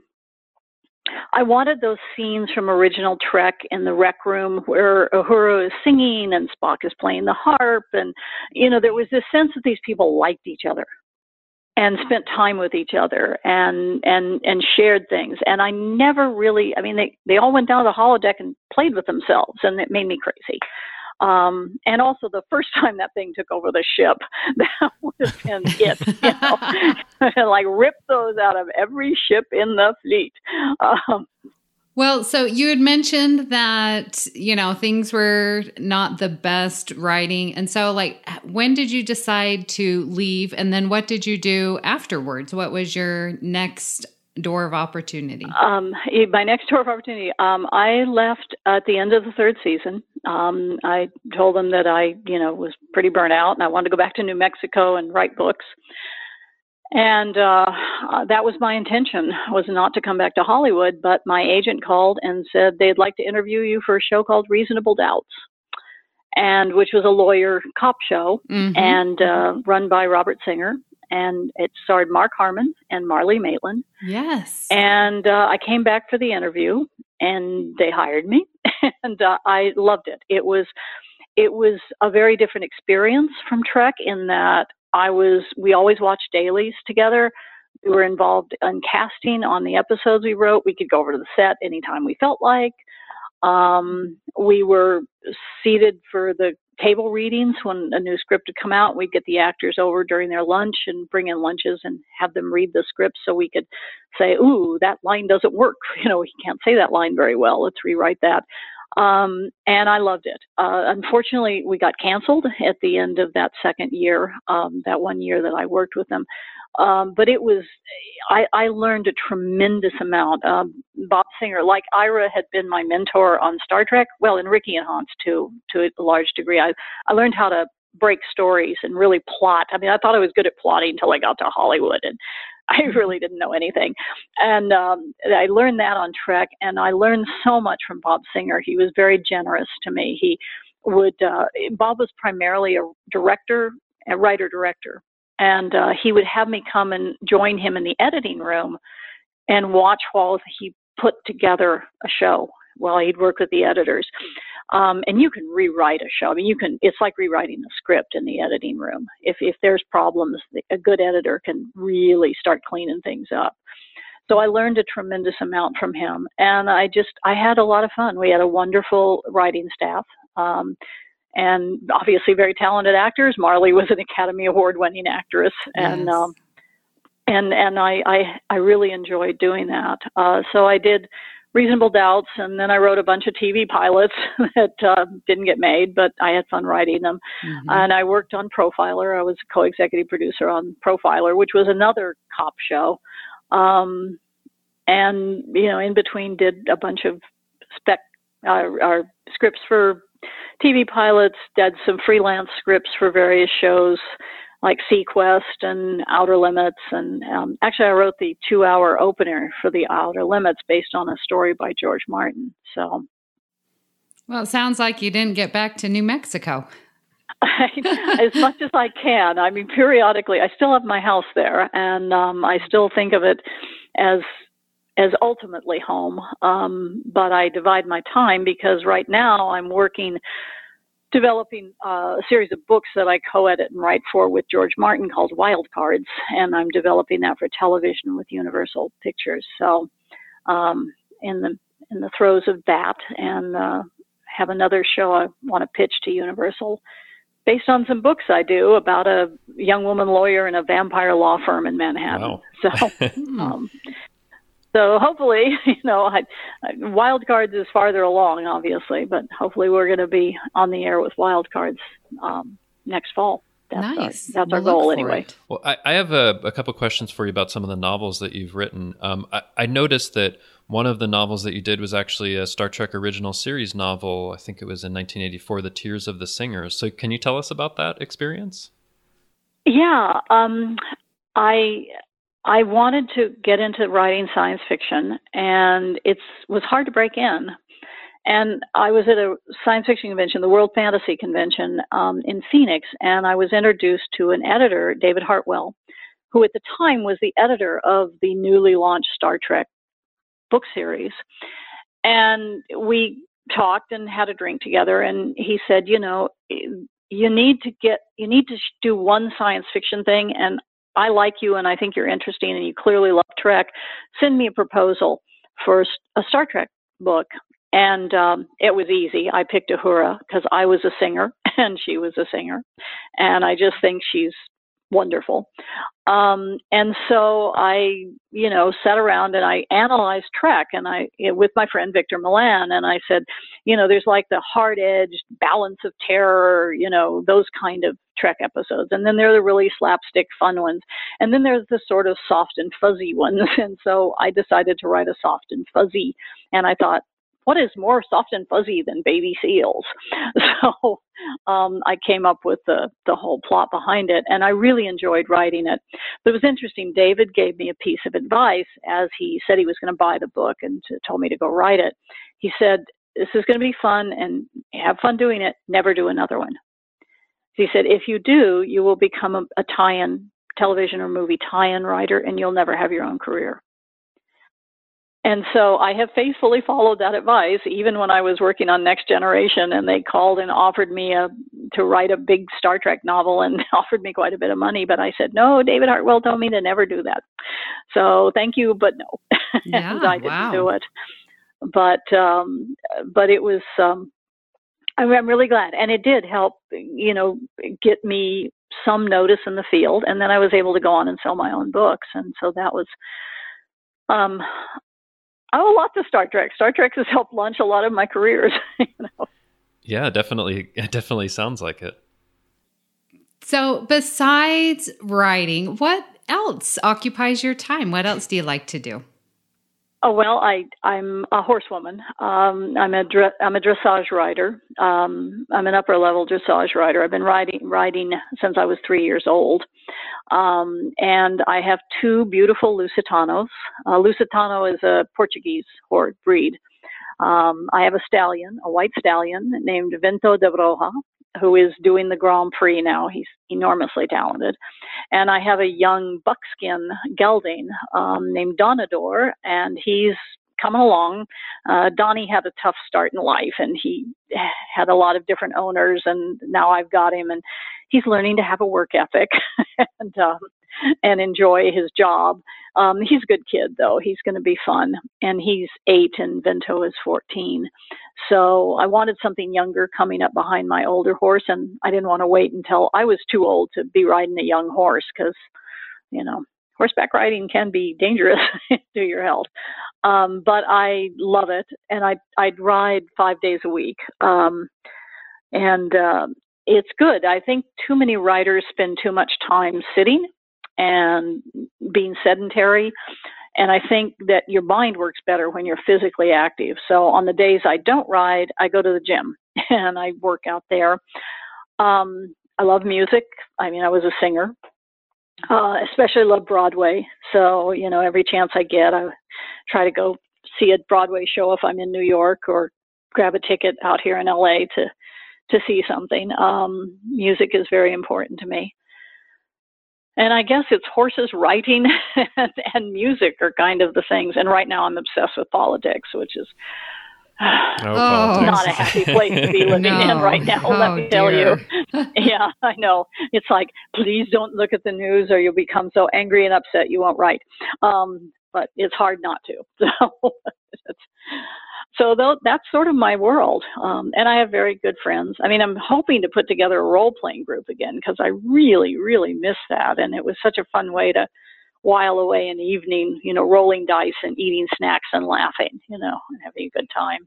I wanted those scenes from original Trek in the rec room where Uhura is singing and Spock is playing the harp. And, you know, there was this sense that these people liked each other and spent time with each other and, and, and shared things. And I never really, I mean, they, they all went down to the holodeck and played with themselves, and it made me crazy. Um, and also the first time that thing took over the ship, that would have been it, you know, like rip those out of every ship in the fleet. Um, well, so you had mentioned that, you know, things were not the best writing. And so like, when did you decide to leave? And then what did you do afterwards? What was your next door of opportunity? Um, my next door of opportunity, um, I left at the end of the third season. Um, I told them that I, you know, was pretty burnt out and I wanted to go back to New Mexico and write books. And uh, uh, that was my intention, was not to come back to Hollywood, but my agent called and said they'd like to interview you for a show called Reasonable Doubts, and which was a lawyer cop show, mm-hmm. and uh, run by Robert Singer. And it starred Mark Harmon and Marlee Maitland. Yes. And uh, I came back for the interview, and they hired me, and uh, I loved it. It was, it was a very different experience from Trek in that I was. We always watched dailies together. We were involved in casting on the episodes we wrote. We could go over to the set anytime we felt like. Um, we were seated for the table readings when a new script had come out. We'd get the actors over during their lunch and bring in lunches and have them read the script so we could say, ooh, that line doesn't work. You know, he can't say that line very well. Let's rewrite that. Um, and I loved it. Uh, unfortunately, we got canceled at the end of that second year, um, that one year that I worked with them. Um, but it was, I, I learned a tremendous amount. Um, Bob Singer, like Ira had been my mentor on Star Trek, well, and Ricky and Hans too, to a large degree. I, I learned how to break stories and really plot. I mean, I thought I was good at plotting until I got to Hollywood, and I really didn't know anything. And um, I learned that on Trek, and I learned so much from Bob Singer. He was very generous to me. He would, uh, Bob was primarily a director, a writer-director. And uh, he would have me come and join him in the editing room and watch while he put together a show while he'd work with the editors. Um, and you can rewrite a show. I mean, you can, it's like rewriting a script in the editing room. If, if there's problems, a good editor can really start cleaning things up. So I learned a tremendous amount from him. And I just, I had a lot of fun. We had a wonderful writing staff. Um, And obviously very talented actors. Marlee was an Academy Award winning actress. And, yes. um, and, and I, I, I really enjoyed doing that. Uh, so I did Reasonable Doubts, and then I wrote a bunch of T V pilots that uh, didn't get made, but I had fun writing them. Mm-hmm. And I worked on Profiler. I was a co-executive producer on Profiler, which was another cop show. Um, and, you know, in between did a bunch of spec, uh, or scripts for T V pilots, did some freelance scripts for various shows like Sequest and Outer Limits. And um, actually, I wrote the two-hour opener for the Outer Limits based on a story by George Martin. So, well, it sounds like you didn't get back to New Mexico. As much as I can. I mean, periodically, I still have my house there, and um, I still think of it as as ultimately home. Um, but I divide my time because right now I'm working, developing uh, a series of books that I co-edit and write for with George Martin called Wild Cards, and I'm developing that for television with Universal Pictures. So, um, in the in the throes of that, and uh, have another show I want to pitch to Universal, based on some books I do about a young woman lawyer in a vampire law firm in Manhattan. Wow. So, um, so hopefully, you know, I, I, Wild Cards is farther along, obviously, but hopefully we're going to be on the air with Wild Cards um, next fall. That's nice. Our, that's we'll our goal anyway. It. Well, I, I have a, a couple questions for you about some of the novels that you've written. Um, I, I noticed that one of the novels that you did was actually a Star Trek original series novel. I think it was in nineteen eighty-four, The Tears of the Singers. So can you tell us about that experience? Yeah. Um, I I wanted to get into writing science fiction, and it was hard to break in. And I was at a science fiction convention, the World Fantasy Convention um, in Phoenix, and I was introduced to an editor, David Hartwell, who at the time was the editor of the newly launched Star Trek book series. And we talked and had a drink together, and he said, you know, you need to get, you need to do one science fiction thing, and I like you, and I think you're interesting, and you clearly love Trek. Send me a proposal for a Star Trek book. And um, it was easy. I picked Uhura because I was a singer and she was a singer. And I just think she's wonderful. Um, and so I, you know, sat around and I analyzed Trek, and I, with my friend Victor Milan, and I said, you know, there's like the hard-edged Balance of Terror, you know, those kind of Trek episodes. And then there are the really slapstick fun ones. And then there's the sort of soft and fuzzy ones. And so I decided to write a soft and fuzzy. And I thought, what is more soft and fuzzy than baby seals? So um, I came up with the, the whole plot behind it, and I really enjoyed writing it. But it was interesting. David gave me a piece of advice as he said he was going to buy the book and to, told me to go write it. He said, this is going to be fun and have fun doing it. Never do another one. He said, if you do, you will become a, a tie-in television or movie tie-in writer, and you'll never have your own career. And so I have faithfully followed that advice, even when I was working on Next Generation, and they called and offered me a, to write a big Star Trek novel and offered me quite a bit of money. But I said, no, David Hartwell told me to never do that. So thank you, but no. Yeah, and I didn't wow. do it. But, um, but it was, um, I'm really glad. And it did help, you know, get me some notice in the field. And then I was able to go on and sell my own books. And so that was, um, I owe a lot to Star Trek. Star Trek has helped launch a lot of my careers. You know? Yeah, definitely. It definitely sounds like it. So besides writing, what else occupies your time? What else do you like to do? Oh, well, I, I'm a horsewoman. Um, I'm a dre- I'm a dressage rider. Um, I'm an upper level dressage rider. I've been riding riding since I was three years old. Um, and I have two beautiful Lusitanos. Uh, Lusitano is a Portuguese horse breed. Um, I have a stallion, a white stallion named Vento de Broja, who is doing the Grand Prix now. He's enormously talented. And I have a young buckskin gelding um, named Donador, and he's coming along. Uh, Donnie had a tough start in life, and he had a lot of different owners, and now I've got him, and he's learning to have a work ethic and um, and enjoy his job. Um, he's a good kid, though. He's going to be fun. And he's eight, and Vento is fourteen. So I wanted something younger coming up behind my older horse, and I didn't want to wait until I was too old to be riding a young horse because, you know, horseback riding can be dangerous to your health. Um, but I love it, and I'd, I'd ride five days a week. Um, and uh, it's good. I think too many riders spend too much time sitting and being sedentary. And I think that your mind works better when you're physically active. So on the days I don't ride, I go to the gym and I work out there. Um, I love music. I mean, I was a singer, uh, especially love Broadway. So, you know, every chance I get, I try to go see a Broadway show if I'm in New York, or grab a ticket out here in L A to, to see something. Um, music is very important to me. And I guess it's horses, writing, and, and music are kind of the things. And right now I'm obsessed with politics, which is oh, not a happy place to be living no. in right now, oh, let me tell dear. you. Yeah, I know. It's like, please don't look at the news or you'll become so angry and upset you won't write. Um, but it's hard not to. So, it's, so th- that's sort of my world. Um, and I have very good friends. I mean, I'm hoping to put together a role-playing group again, because I really, really miss that. And it was such a fun way to while away an evening, you know, rolling dice and eating snacks and laughing, you know, and having a good time.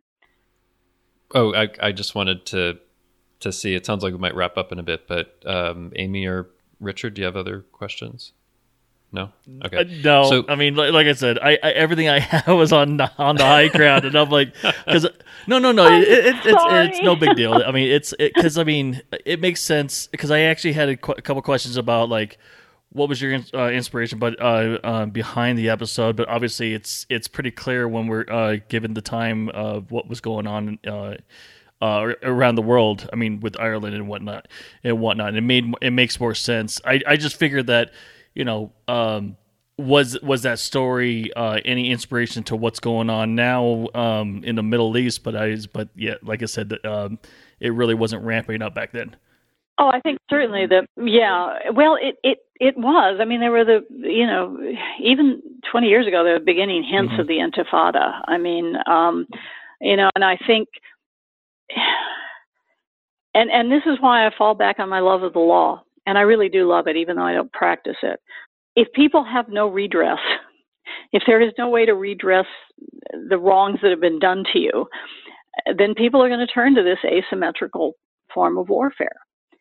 Oh, I, I just wanted to to see. It sounds like we might wrap up in a bit, but um, Amy or Richard, do you have other questions? No? Okay. Uh, no, So, I mean, like, like I said, I, I everything I had was on on the high ground, and I'm like, because no, no, no, it, it, it, it's it's no big deal. I mean, it's because it, I mean, it makes sense, because I actually had a, qu- a couple questions about like what was your uh, inspiration, but uh, uh, behind the episode. But obviously, it's it's pretty clear when we're uh, given the time of what was going on uh, uh, around the world. I mean, with Ireland and whatnot and whatnot, and it made it makes more sense. I I just figured that. You know, um, was was that story uh, any inspiration to what's going on now um, in the Middle East? But I, but yeah, like I said, um, it really wasn't ramping up back then. Oh, I think certainly that. Yeah, well, it it it was. I mean, there were the you know even twenty years ago, there were beginning hints Mm-hmm. of the Intifada. I mean, um, you know, and I think, and and this is why I fall back on my love of the law. And I really do love it, even though I don't practice it. If people have no redress, if there is no way to redress the wrongs that have been done to you, then people are going to turn to this asymmetrical form of warfare.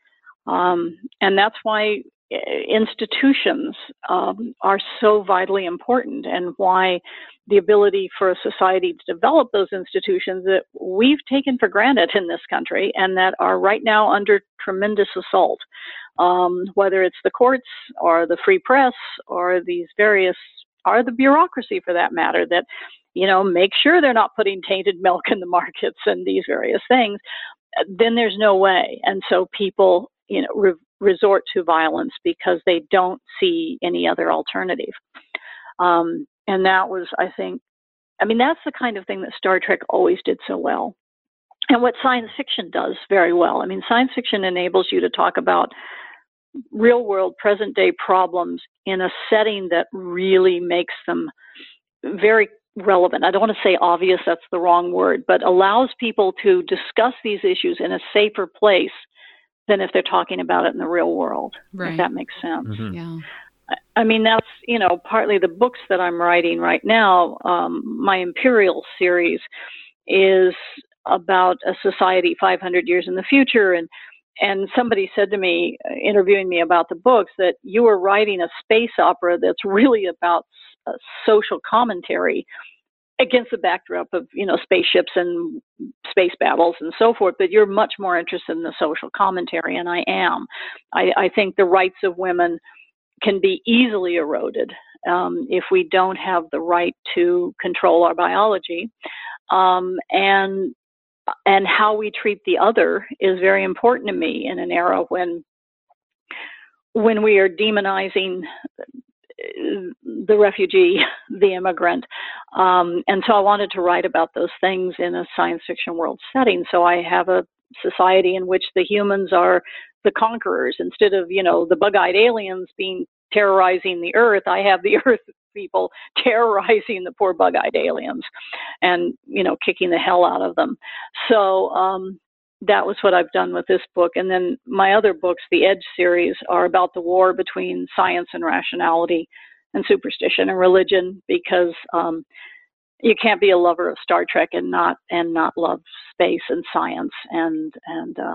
Um, and that's why institutions um, are so vitally important, and why the ability for a society to develop those institutions that we've taken for granted in this country and that are right now under tremendous assault. Um, whether it's the courts or the free press or these various, or the bureaucracy for that matter, that, you know, make sure they're not putting tainted milk in the markets and these various things, then there's no way. And so people, you know, re- resort to violence because they don't see any other alternative. Um, and that was, I think, I mean, that's the kind of thing that Star Trek always did so well. And what science fiction does very well. I mean, science fiction enables you to talk about real world, present day problems in a setting that really makes them very relevant. I don't want to say obvious, that's the wrong word, but allows people to discuss these issues in a safer place than if they're talking about it in the real world, Right. if that makes sense. Mm-hmm. Yeah. I mean, that's, you know, partly the books that I'm writing right now. Um, my Imperial series is about a society five hundred years in the future. And And somebody said to me, interviewing me about the books, that you were writing a space opera that's really about uh, social commentary against the backdrop of, you know, spaceships and space battles and so forth. But you're much more interested in the social commentary, and I am. I, I think the rights of women can be easily eroded um, if we don't have the right to control our biology. Um, and And how we treat the other is very important to me in an era when when we are demonizing the refugee, the immigrant. Um, and so I wanted to write about those things in a science fiction world setting. So I have a society in which the humans are the conquerors. Instead of, you know, the bug-eyed aliens being terrorizing the earth, I have the earth people terrorizing the poor bug-eyed aliens and, you know, kicking the hell out of them. So um, that was what I've done with this book. And then my other books, the Edge series, are about the war between science and rationality and superstition and religion, because um, you can't be a lover of Star Trek and not and not love space and science and and um,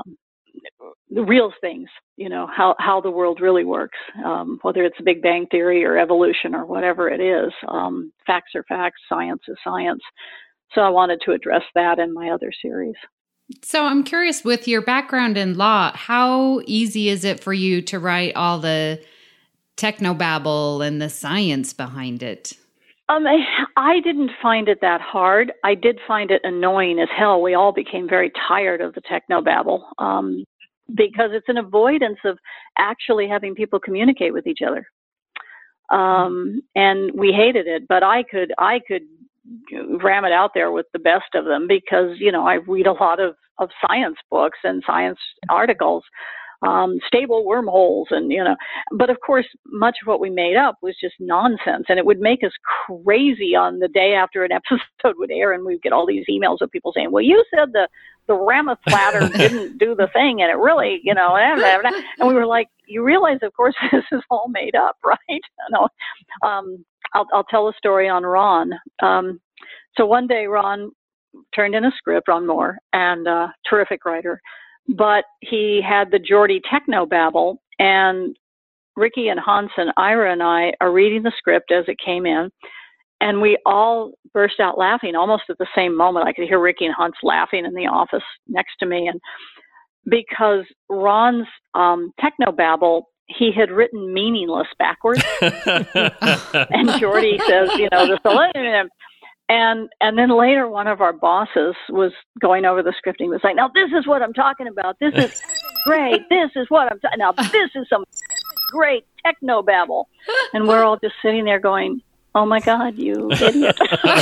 the real things, you know, how, how the world really works, um, whether it's Big Bang Theory or evolution or whatever it is. Um, facts are facts, science is science. So I wanted to address that in my other series. So I'm curious, with your background in law, how easy is it for you to write all the technobabble and the science behind it? Um, I, I didn't find it that hard. I did find it annoying as hell. We all became very tired of the technobabble um, because it's an avoidance of actually having people communicate with each other. Um, and we hated it, but I could, I could ram it out there with the best of them because, you know, I read a lot of, of science books and science articles, um, stable wormholes and, you know, but of course, much of what we made up was just nonsense, and it would make us crazy on the day after an episode would air, and we'd get all these emails of people saying, well, you said the, the Rameth ladder didn't do the thing, and it really, you know, and we were like, you realize, of course, this is all made up, right? You know, um, I'll, I'll tell a story on Ron. Um, so one day Ron turned in a script, Ron Moore, and uh, terrific writer, but he had the Geordie technobabble, and Ricky and Hansen, Ira and I are reading the script as it came in, and we all burst out laughing almost at the same moment. I could hear Ricky and Hans laughing in the office next to me, and because Ron's um, technobabble, he had written meaningless backwards. And Geordie says, you know, the selenium. And and then later one of our bosses was going over the scripting, was like, now this is what I'm talking about. This is great. This is what I'm talking about. Now this is some great technobabble. And we're all just sitting there going, oh my God, you idiot.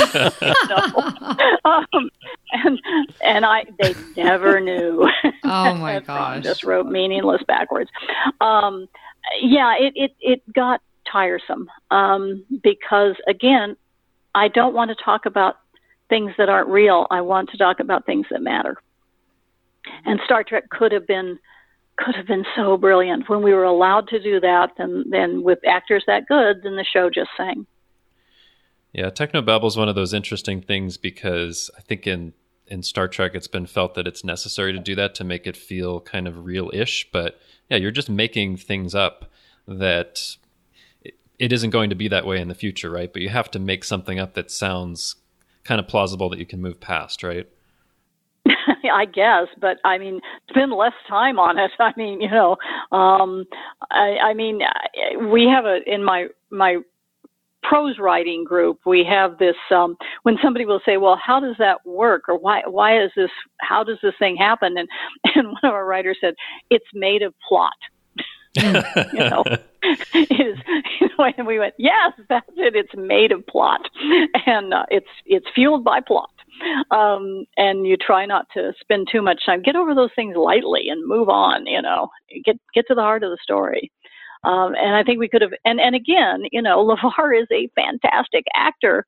um, and and I they never knew. Oh my gosh. Just wrote meaningless backwards. Um, yeah, it, it, it got tiresome um, because, again, I don't want to talk about things that aren't real. I want to talk about things that matter. And Star Trek could have been could have been so brilliant. When we were allowed to do that, then then with actors that good, then the show just sang. Yeah, technobabble is one of those interesting things because I think in, in Star Trek it's been felt that it's necessary to do that to make it feel kind of real-ish. But yeah, you're just making things up that it, it isn't going to be that way in the future, right? But you have to make something up that sounds kind of plausible that you can move past, right? I guess, but I mean, spend less time on it. I mean, you know, um, I, I mean, we have a in my my. prose writing group, we have this, um, when somebody will say, well, how does that work? Or why, why is this, how does this thing happen? And, and one of our writers said, it's made of plot. you know, it is, you know, and we went, yes, that's it. It's made of plot, and uh, it's, it's fueled by plot. Um, and you try not to spend too much time, get over those things lightly and move on, you know, get, get to the heart of the story. Um, and I think we could have, and, and again, you know, LeVar is a fantastic actor,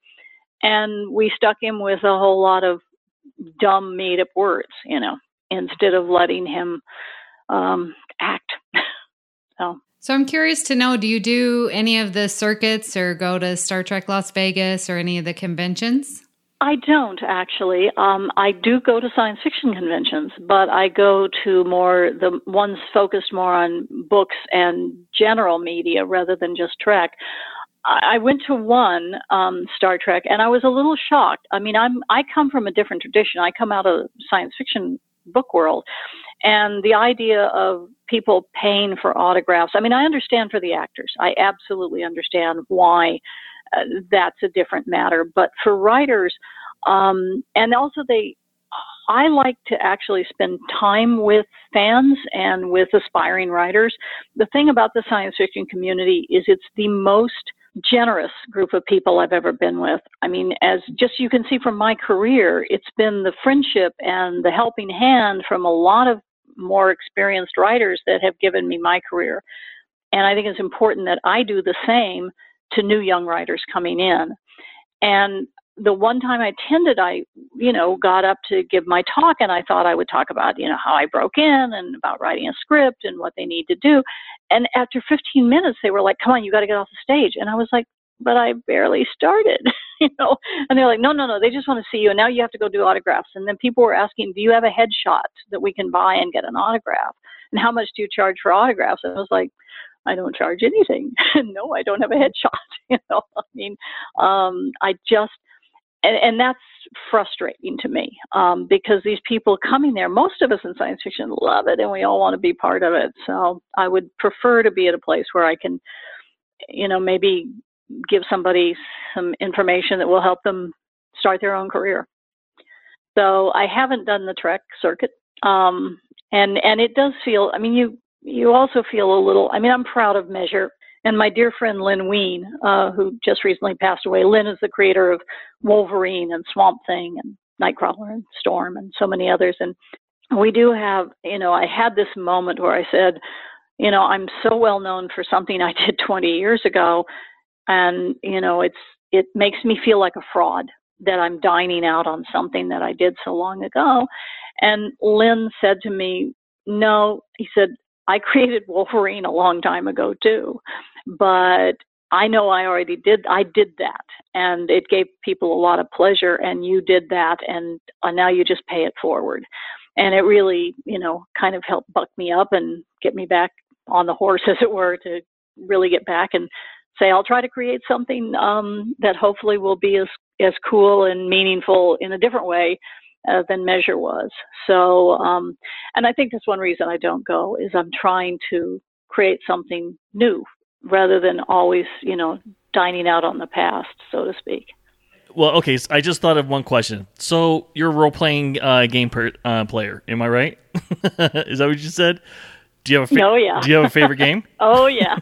and we stuck him with a whole lot of dumb made up words, you know, instead of letting him um, act. so. So I'm curious to know, do you do any of the circuits or go to Star Trek Las Vegas or any of the conventions? I don't, actually. Um, I do go to science fiction conventions, but I go to more, the ones focused more on books and general media rather than just Trek. I went to one, um, Star Trek, and I was a little shocked. I mean, I'm, I come from a different tradition. I come out of science fiction book world, and the idea of people paying for autographs, I mean, I understand for the actors. I absolutely understand why Uh, that's a different matter. But for writers, um, and also they, I like to actually spend time with fans and with aspiring writers. The thing about the science fiction community is it's the most generous group of people I've ever been with. I mean, as just you can see from my career, it's been the friendship and the helping hand from a lot of more experienced writers that have given me my career. And I think it's important that I do the same to new young writers coming in. And the one time I attended, I, you know, got up to give my talk, and I thought I would talk about, you know, how I broke in and about writing a script and what they need to do. And after fifteen minutes, they were like, come on, you got to get off the stage. And I was like, but I barely started, you know. And they're like, no, no, no, they just want to see you. And now you have to go do autographs. And then people were asking, do you have a headshot that we can buy and get an autograph? And how much do you charge for autographs? And I was like, I don't charge anything. No, I don't have a headshot. You know, I mean, um, I just, and, and that's frustrating to me um, because these people coming there, most of us in science fiction love it and we all want to be part of it. So I would prefer to be at a place where I can, you know, maybe give somebody some information that will help them start their own career. So I haven't done the Trek circuit. Um, and, and it does feel, I mean, you, you also feel a little, I mean, I'm proud of Measure. And my dear friend Lynn Wein, uh, who just recently passed away, Lynn is the creator of Wolverine and Swamp Thing and Nightcrawler and Storm and so many others. And we do have, you know, I had this moment where I said, you know, I'm so well known for something I did twenty years ago. And, you know, it's, it makes me feel like a fraud that I'm dining out on something that I did so long ago. And Lynn said to me, no, he said, I created Wolverine a long time ago too, but I know I already did, I did that and it gave people a lot of pleasure and you did that and uh, now you just pay it forward. And it really, you know, kind of helped buck me up and get me back on the horse, as it were, to really get back and say, I'll try to create something um, that hopefully will be as, as cool and meaningful in a different way Uh, than Measure was. So, um, and I think that's one reason I don't go is I'm trying to create something new rather than always, you know, dining out on the past, so to speak. Well, okay, so I just thought of one question. So you're a role-playing uh, game per, uh, player, am I right? Is that what you said? Do you have a fa- oh, yeah. Do you have a favorite game? Oh, yeah.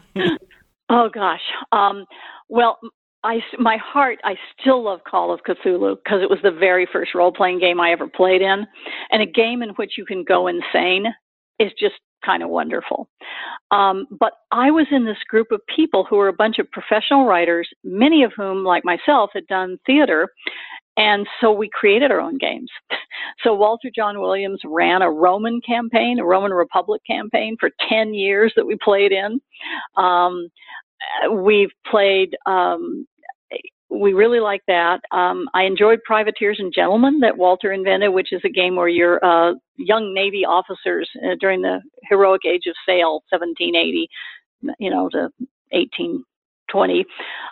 Oh, gosh. Um, well, I, my heart, I still love Call of Cthulhu because it was the very first role-playing game I ever played in. And a game in which you can go insane is just kind of wonderful. Um, but I was in this group of people who were a bunch of professional writers, many of whom, like myself, had done theater. And so we created our own games. So Walter John Williams ran a Roman campaign, a Roman Republic campaign for ten years that we played in. Um, we've played, um, we really like that. Um, I enjoyed Privateers and Gentlemen that Walter invented, which is a game where you're uh, young Navy officers uh, during the heroic age of sail, seventeen eighty, you know, to eighteen twenty.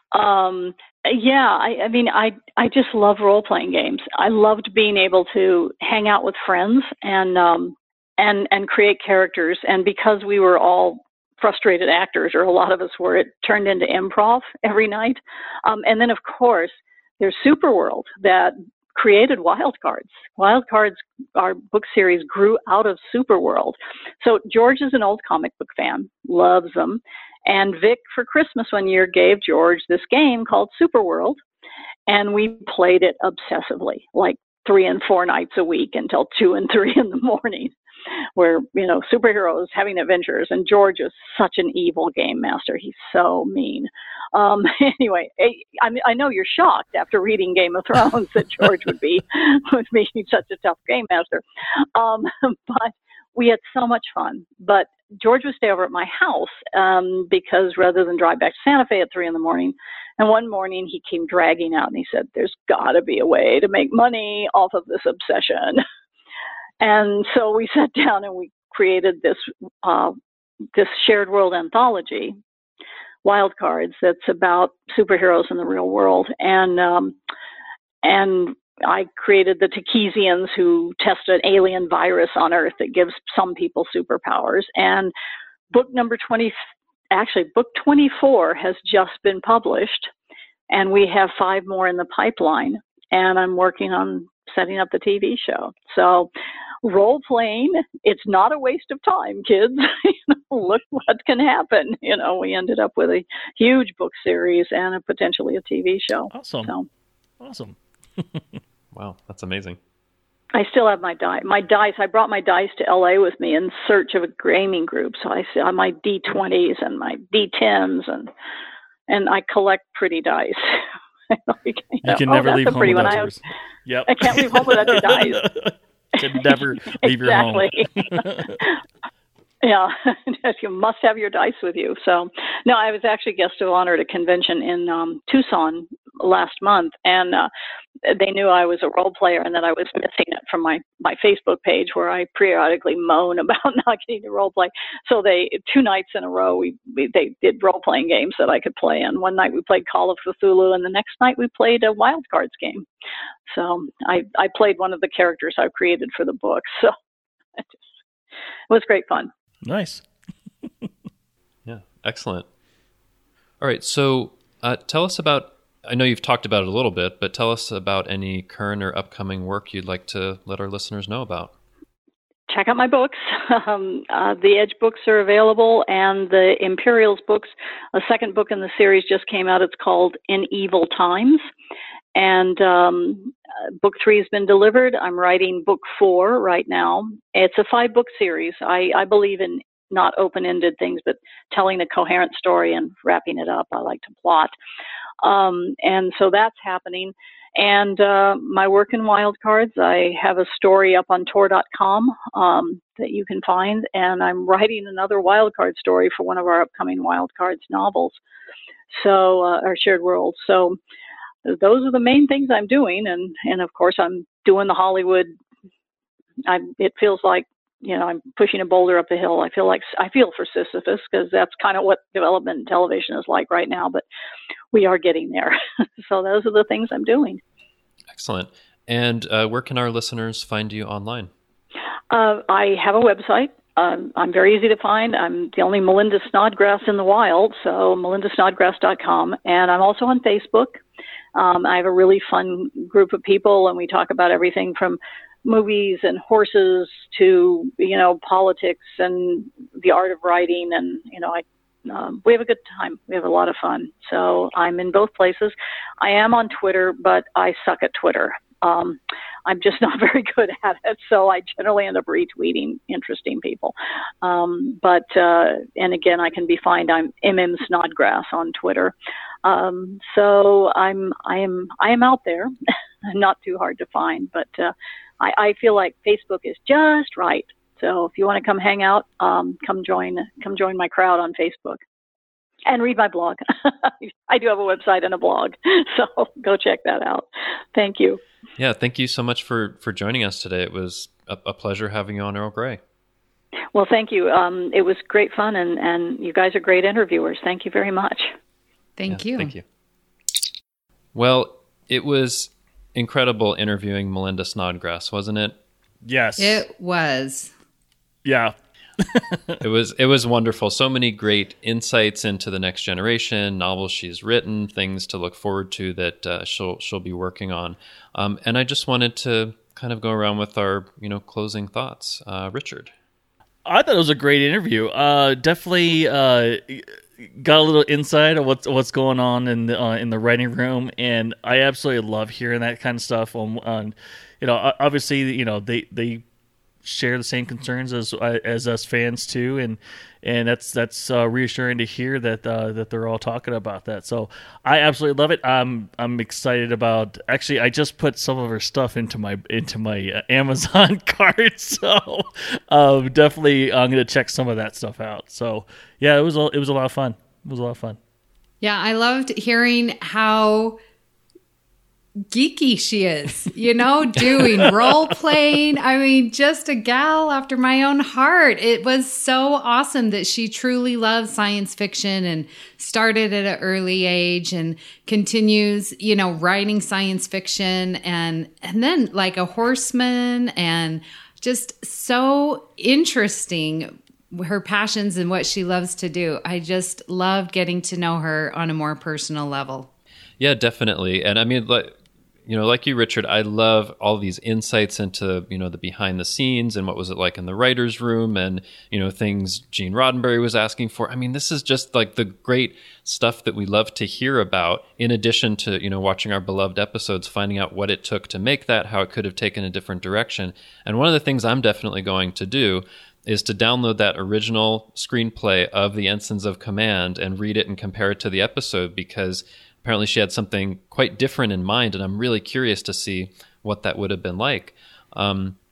Um, yeah, I, I mean, I I just love role-playing games. I loved being able to hang out with friends and um, and and create characters. And because we were all frustrated actors, or a lot of us were, it turned into improv every night. Um, and then, of course, there's Superworld that created Wildcards. Wildcards, our book series, grew out of Superworld. So George is an old comic book fan, loves them. And Vic, for Christmas one year, gave George this game called Superworld. And we played it obsessively, like three and four nights a week until two and three in the morning, where, you know, superheroes having adventures. And George is such an evil game master. He's so mean. Um, anyway, I, I know you're shocked after reading Game of Thrones that George would be, would be such a tough game master. Um, but we had so much fun. But George would stay over at my house um, because rather than drive back to Santa Fe at three in the morning, and one morning he came dragging out and he said, there's got to be a way to make money off of this obsession. And so we sat down and we created this uh, this shared world anthology, Wildcards, that's about superheroes in the real world. And um, and I created the Takesians, who test an alien virus on Earth that gives some people superpowers. And book number twenty, actually book twenty-four has just been published, and we have five more in the pipeline. And I'm working on setting up the T V show. So role playing, it's not a waste of time, kids. You know, look what can happen. You know, we ended up with a huge book series and a potentially a T V show. Awesome. So, awesome. Wow, that's amazing. I still have my die. My dice. I brought my dice to L A with me in search of a gaming group. So I have my D twenties and my D tens, and and I collect pretty dice. Like, you, you know, can oh, never leave home pretty without one. yours. I, Yep. I can't leave home without your dice. Can never leave your home. Yeah, you must have your dice with you. So, No, I was actually guest of honor at a convention in um, Tucson last month, and uh, they knew I was a role player and that I was missing it from my, my Facebook page where I periodically moan about not getting to role play. So they, two nights in a row, we, we they did role playing games that I could play in. One night we played Call of Cthulhu, and the next night we played a Wild Cards game. So I, I played one of the characters I've created for the book. So it, just, it was great fun. Nice. Yeah, excellent. All right, so uh, tell us about, I know you've talked about it a little bit, but tell us about any current or upcoming work you'd like to let our listeners know about. Check out my books. Um, uh, the Edge books are available, and the Imperials books, a second book in the series just came out. It's called In Evil Times. And um, uh, book three has been delivered. I'm writing book four right now. It's a five-book series. I, I believe in not open-ended things, but telling a coherent story and wrapping it up. I like to plot. Um, and so that's happening. And uh, my work in Wildcards, I have a story up on Tor dot com um, that you can find, and I'm writing another Wildcard story for one of our upcoming Wildcards novels, so uh, our shared world. So those are the main things I'm doing, and, and of course I'm doing the Hollywood. I'm, it feels like, you know, I'm pushing a boulder up the hill. I feel like I feel for Sisyphus, because that's kind of what development in television is like right now, but we are getting there. So those are the things I'm doing. Excellent. And uh, where can our listeners find you online? Uh, I have a website. Um, I'm very easy to find. I'm the only Melinda Snodgrass in the wild, so melinda snodgrass dot com. And I'm also on Facebook. Um, I have a really fun group of people, and we talk about everything from movies and horses to, you know, politics and the art of writing. And, you know, I, um, we have a good time. We have a lot of fun. So I'm in both places. I am on Twitter, but I suck at Twitter. Um, I'm just not very good at it. So I generally end up retweeting interesting people. Um, but, uh, and again, I can be found. I'm M M Snodgrass on Twitter. Um, so I'm, I am, I am out there, not too hard to find, but, uh, I, I feel like Facebook is just right. So if you want to come hang out, um, come join, come join my crowd on Facebook and read my blog. I do have a website and a blog, so go check that out. Thank you. Yeah. Thank you so much for, for joining us today. It was a, a pleasure having you on Earl Grey. Well, thank you. Um, it was great fun, and, and you guys are great interviewers. Thank you very much. Thank yeah, you. Thank you. Well, it was incredible interviewing Melinda Snodgrass, wasn't it? Yes. It was. Yeah. it was it was wonderful. So many great insights into the next generation, novels she's written, things to look forward to that uh, she'll she'll be working on. Um, and I just wanted to kind of go around with our, you know, closing thoughts. Uh, Richard. I thought it was a great interview. Uh, definitely uh, got a little insight of what's what's going on in the uh, in the writing room, and I absolutely love hearing that kind of stuff. On, on you know, obviously, you know, they they share the same concerns as as us fans too, and and that's that's uh, reassuring to hear that uh, that they're all talking about that. So I absolutely love it. I'm I'm excited about. Actually, I just put some of her stuff into my into my uh, Amazon cart, so um, definitely I'm gonna check some of that stuff out. So yeah, it was a, it was a lot of fun. It was a lot of fun. Yeah, I loved hearing how geeky she is, you know, doing role playing. I mean, just a gal after my own heart. It was so awesome that she truly loves science fiction and started at an early age and continues, you know, writing science fiction and and then like a horseman, and just so interesting, her passions and what she loves to do. I just loved getting to know her on a more personal level. Yeah, definitely. And I mean, like, you know, like you, Richard, I love all these insights into, you know, the behind the scenes and what was it like in the writer's room and, you know, things Gene Roddenberry was asking for. I mean, this is just like the great stuff that we love to hear about, in addition to, you know, watching our beloved episodes, finding out what it took to make that, how it could have taken a different direction. And one of the things I'm definitely going to do is to download that original screenplay of the Ensigns of Command and read it and compare it to the episode, because apparently she had something quite different in mind, and I'm really curious to see what that would have been like. Um,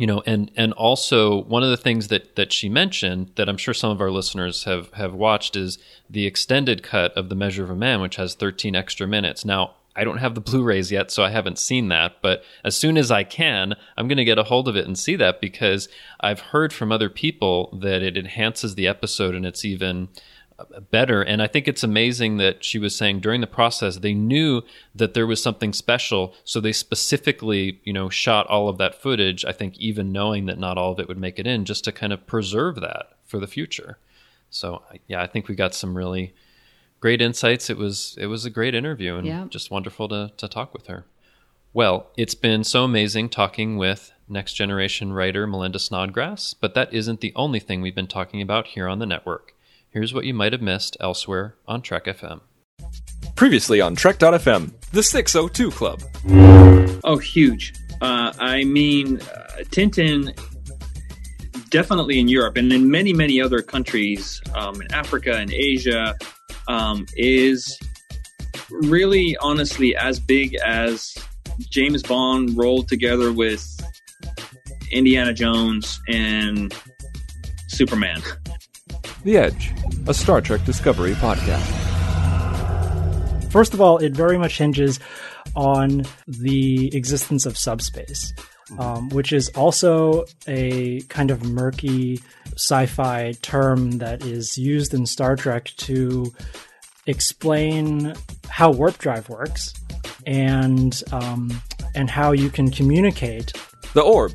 You know, and and also one of the things that that she mentioned that I'm sure some of our listeners have have watched is the extended cut of The Measure of a Man, which has thirteen extra minutes. Now, I don't have the Blu-rays yet, so I haven't seen that. But as soon as I can, I'm going to get a hold of it and see that, because I've heard from other people that it enhances the episode and it's even better. And I think it's amazing that she was saying during the process, they knew that there was something special. So they specifically, you know, shot all of that footage, I think even knowing that not all of it would make it in, just to kind of preserve that for the future. So yeah, I think we got some really great insights. It was, it was a great interview and yeah. just wonderful to, to talk with her. Well, it's been so amazing talking with Next Generation writer Melinda Snodgrass, but that isn't the only thing we've been talking about here on the network. Here's what you might have missed elsewhere on Trek F M. Previously on Trek dot F M, the six oh two Club. Oh, huge. Uh, I mean, uh, Tintin, definitely in Europe and in many, many other countries, um, in Africa and Asia, um, is really, honestly, as big as James Bond rolled together with Indiana Jones and Superman. The Edge, a Star Trek Discovery podcast. First of all, it very much hinges on the existence of subspace, um, which is also a kind of murky sci-fi term that is used in Star Trek to explain how warp drive works and um, and how you can communicate. The orb.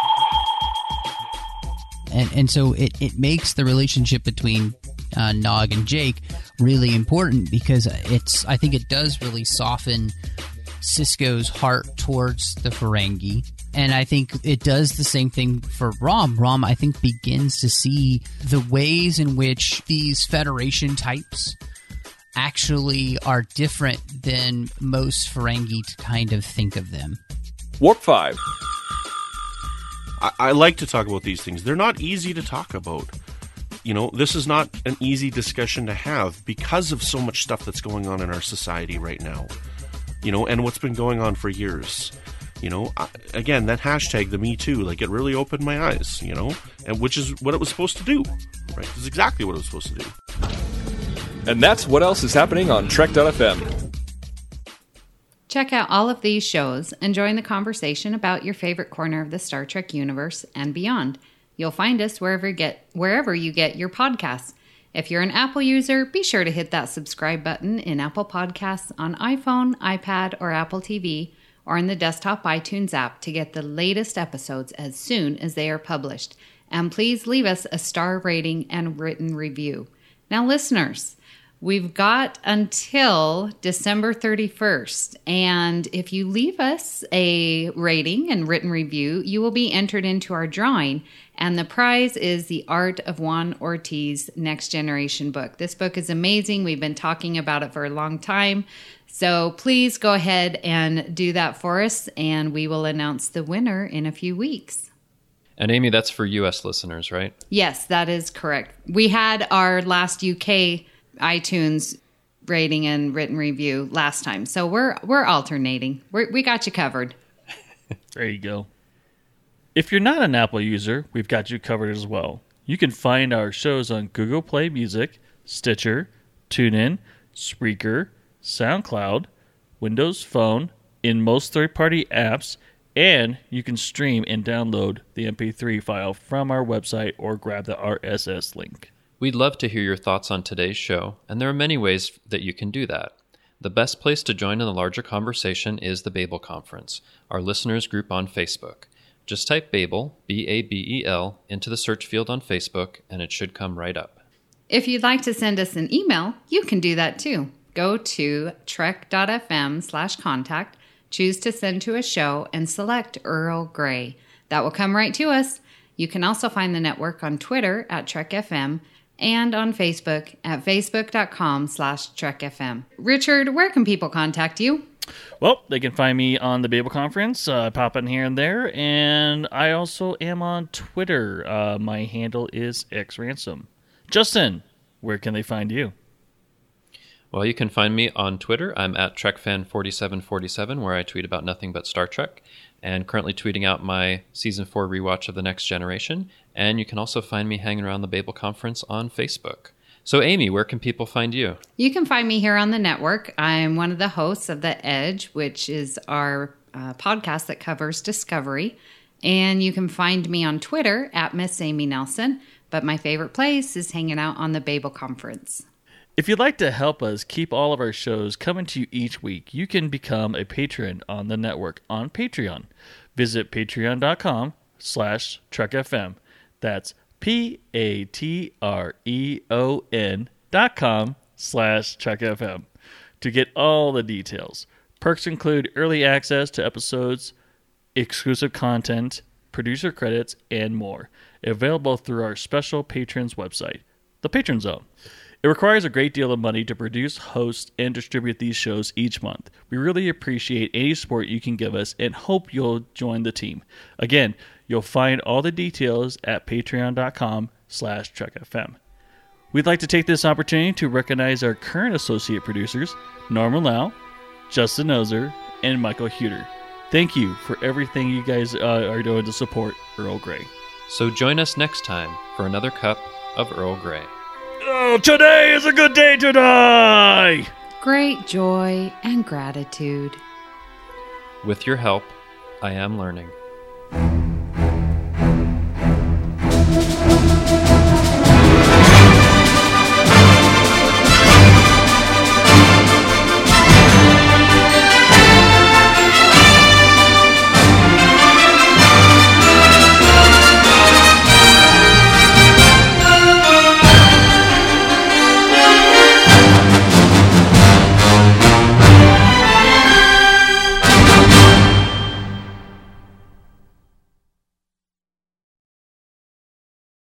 And and so it, it makes the relationship between uh, Nog and Jake really important, because it's I think it does really soften Sisko's heart towards the Ferengi. And I think it does the same thing for Rom. Rom, I think, begins to see the ways in which these Federation types actually are different than most Ferengi kind of think of them. Warp five. I, I like to talk about these things. They're not easy to talk about. You know, this is not an easy discussion to have because of so much stuff that's going on in our society right now. You know, and what's been going on for years. You know, I, again, that hashtag, the Me Too, like, it really opened my eyes, you know, and which is what it was supposed to do, right? It's exactly what it was supposed to do. And that's what else is happening on Trek dot F M. Check out all of these shows and join the conversation about your favorite corner of the Star Trek universe and beyond. You'll find us wherever you get, wherever you get your podcasts. If you're an Apple user, be sure to hit that subscribe button in Apple Podcasts on iPhone, iPad, or Apple T V, or in the desktop iTunes app to get the latest episodes as soon as they are published. And please leave us a star rating and written review. Now, listeners, we've got until December thirty-first, and if you leave us a rating and written review, you will be entered into our drawing, and the prize is the Art of Juan Ortiz Next Generation book. This book is amazing. We've been talking about it for a long time, so please go ahead and do that for us, and we will announce the winner in a few weeks. And Amy, that's for U S listeners, right? Yes, that is correct. We had our last U K iTunes rating and written review last time, so we're we're alternating. We're, we got you covered. There you go. If you're not an Apple user, we've got you covered as well. You can find our shows on Google Play Music, Stitcher, TuneIn, Spreaker, SoundCloud, Windows Phone, in most third-party apps, and you can stream and download the M P three file from our website or grab the R S S link. We'd love to hear your thoughts on today's show, and there are many ways that you can do that. The best place to join in the larger conversation is the Babel Conference, our listeners group on Facebook. Just type Babel, B A B E L, into the search field on Facebook, and it should come right up. If you'd like to send us an email, you can do that too. Go to trek.fm slash contact, choose to send to a show, and select Earl Grey. That will come right to us. You can also find the network on Twitter at Trek F M and on Facebook at facebook.com slash trekfm. Richard, where can people contact you? Well, they can find me on the Babel Conference. I uh, pop in here and there. And I also am on Twitter. Uh, my handle is xransom. Justin, where can they find you? Well, you can find me on Twitter. I'm at TrekFan forty-seven forty-seven, where I tweet about nothing but Star Trek. and currently tweeting out my Season four rewatch of The Next Generation. And you can also find me hanging around the Babel Conference on Facebook. So, Amy, where can people find you? You can find me here on the network. I'm one of the hosts of The Edge, which is our uh, podcast that covers Discovery. And you can find me on Twitter at Miss Amy Nelson. But my favorite place is hanging out on the Babel Conference. If you'd like to help us keep all of our shows coming to you each week, you can become a patron on the network on Patreon. Visit patreon.com slash trekfm. That's P-A-T-R-E-O-N dot com slash trekfm to get all the details. Perks include early access to episodes, exclusive content, producer credits, and more. Available through our special patrons website, the Patron Zone. It requires a great deal of money to produce, host, and distribute these shows each month. We really appreciate any support you can give us and hope you'll join the team. Again, you'll find all the details at patreon.com slash trekfm. We'd like to take this opportunity to recognize our current associate producers, Norman Lau, Justin Ozer, and Michael Huter. Thank you for everything you guys uh, are doing to support Earl Grey. So join us next time for another cup of Earl Grey. Oh, today is a good day to die! Great joy and gratitude. With your help, I am learning.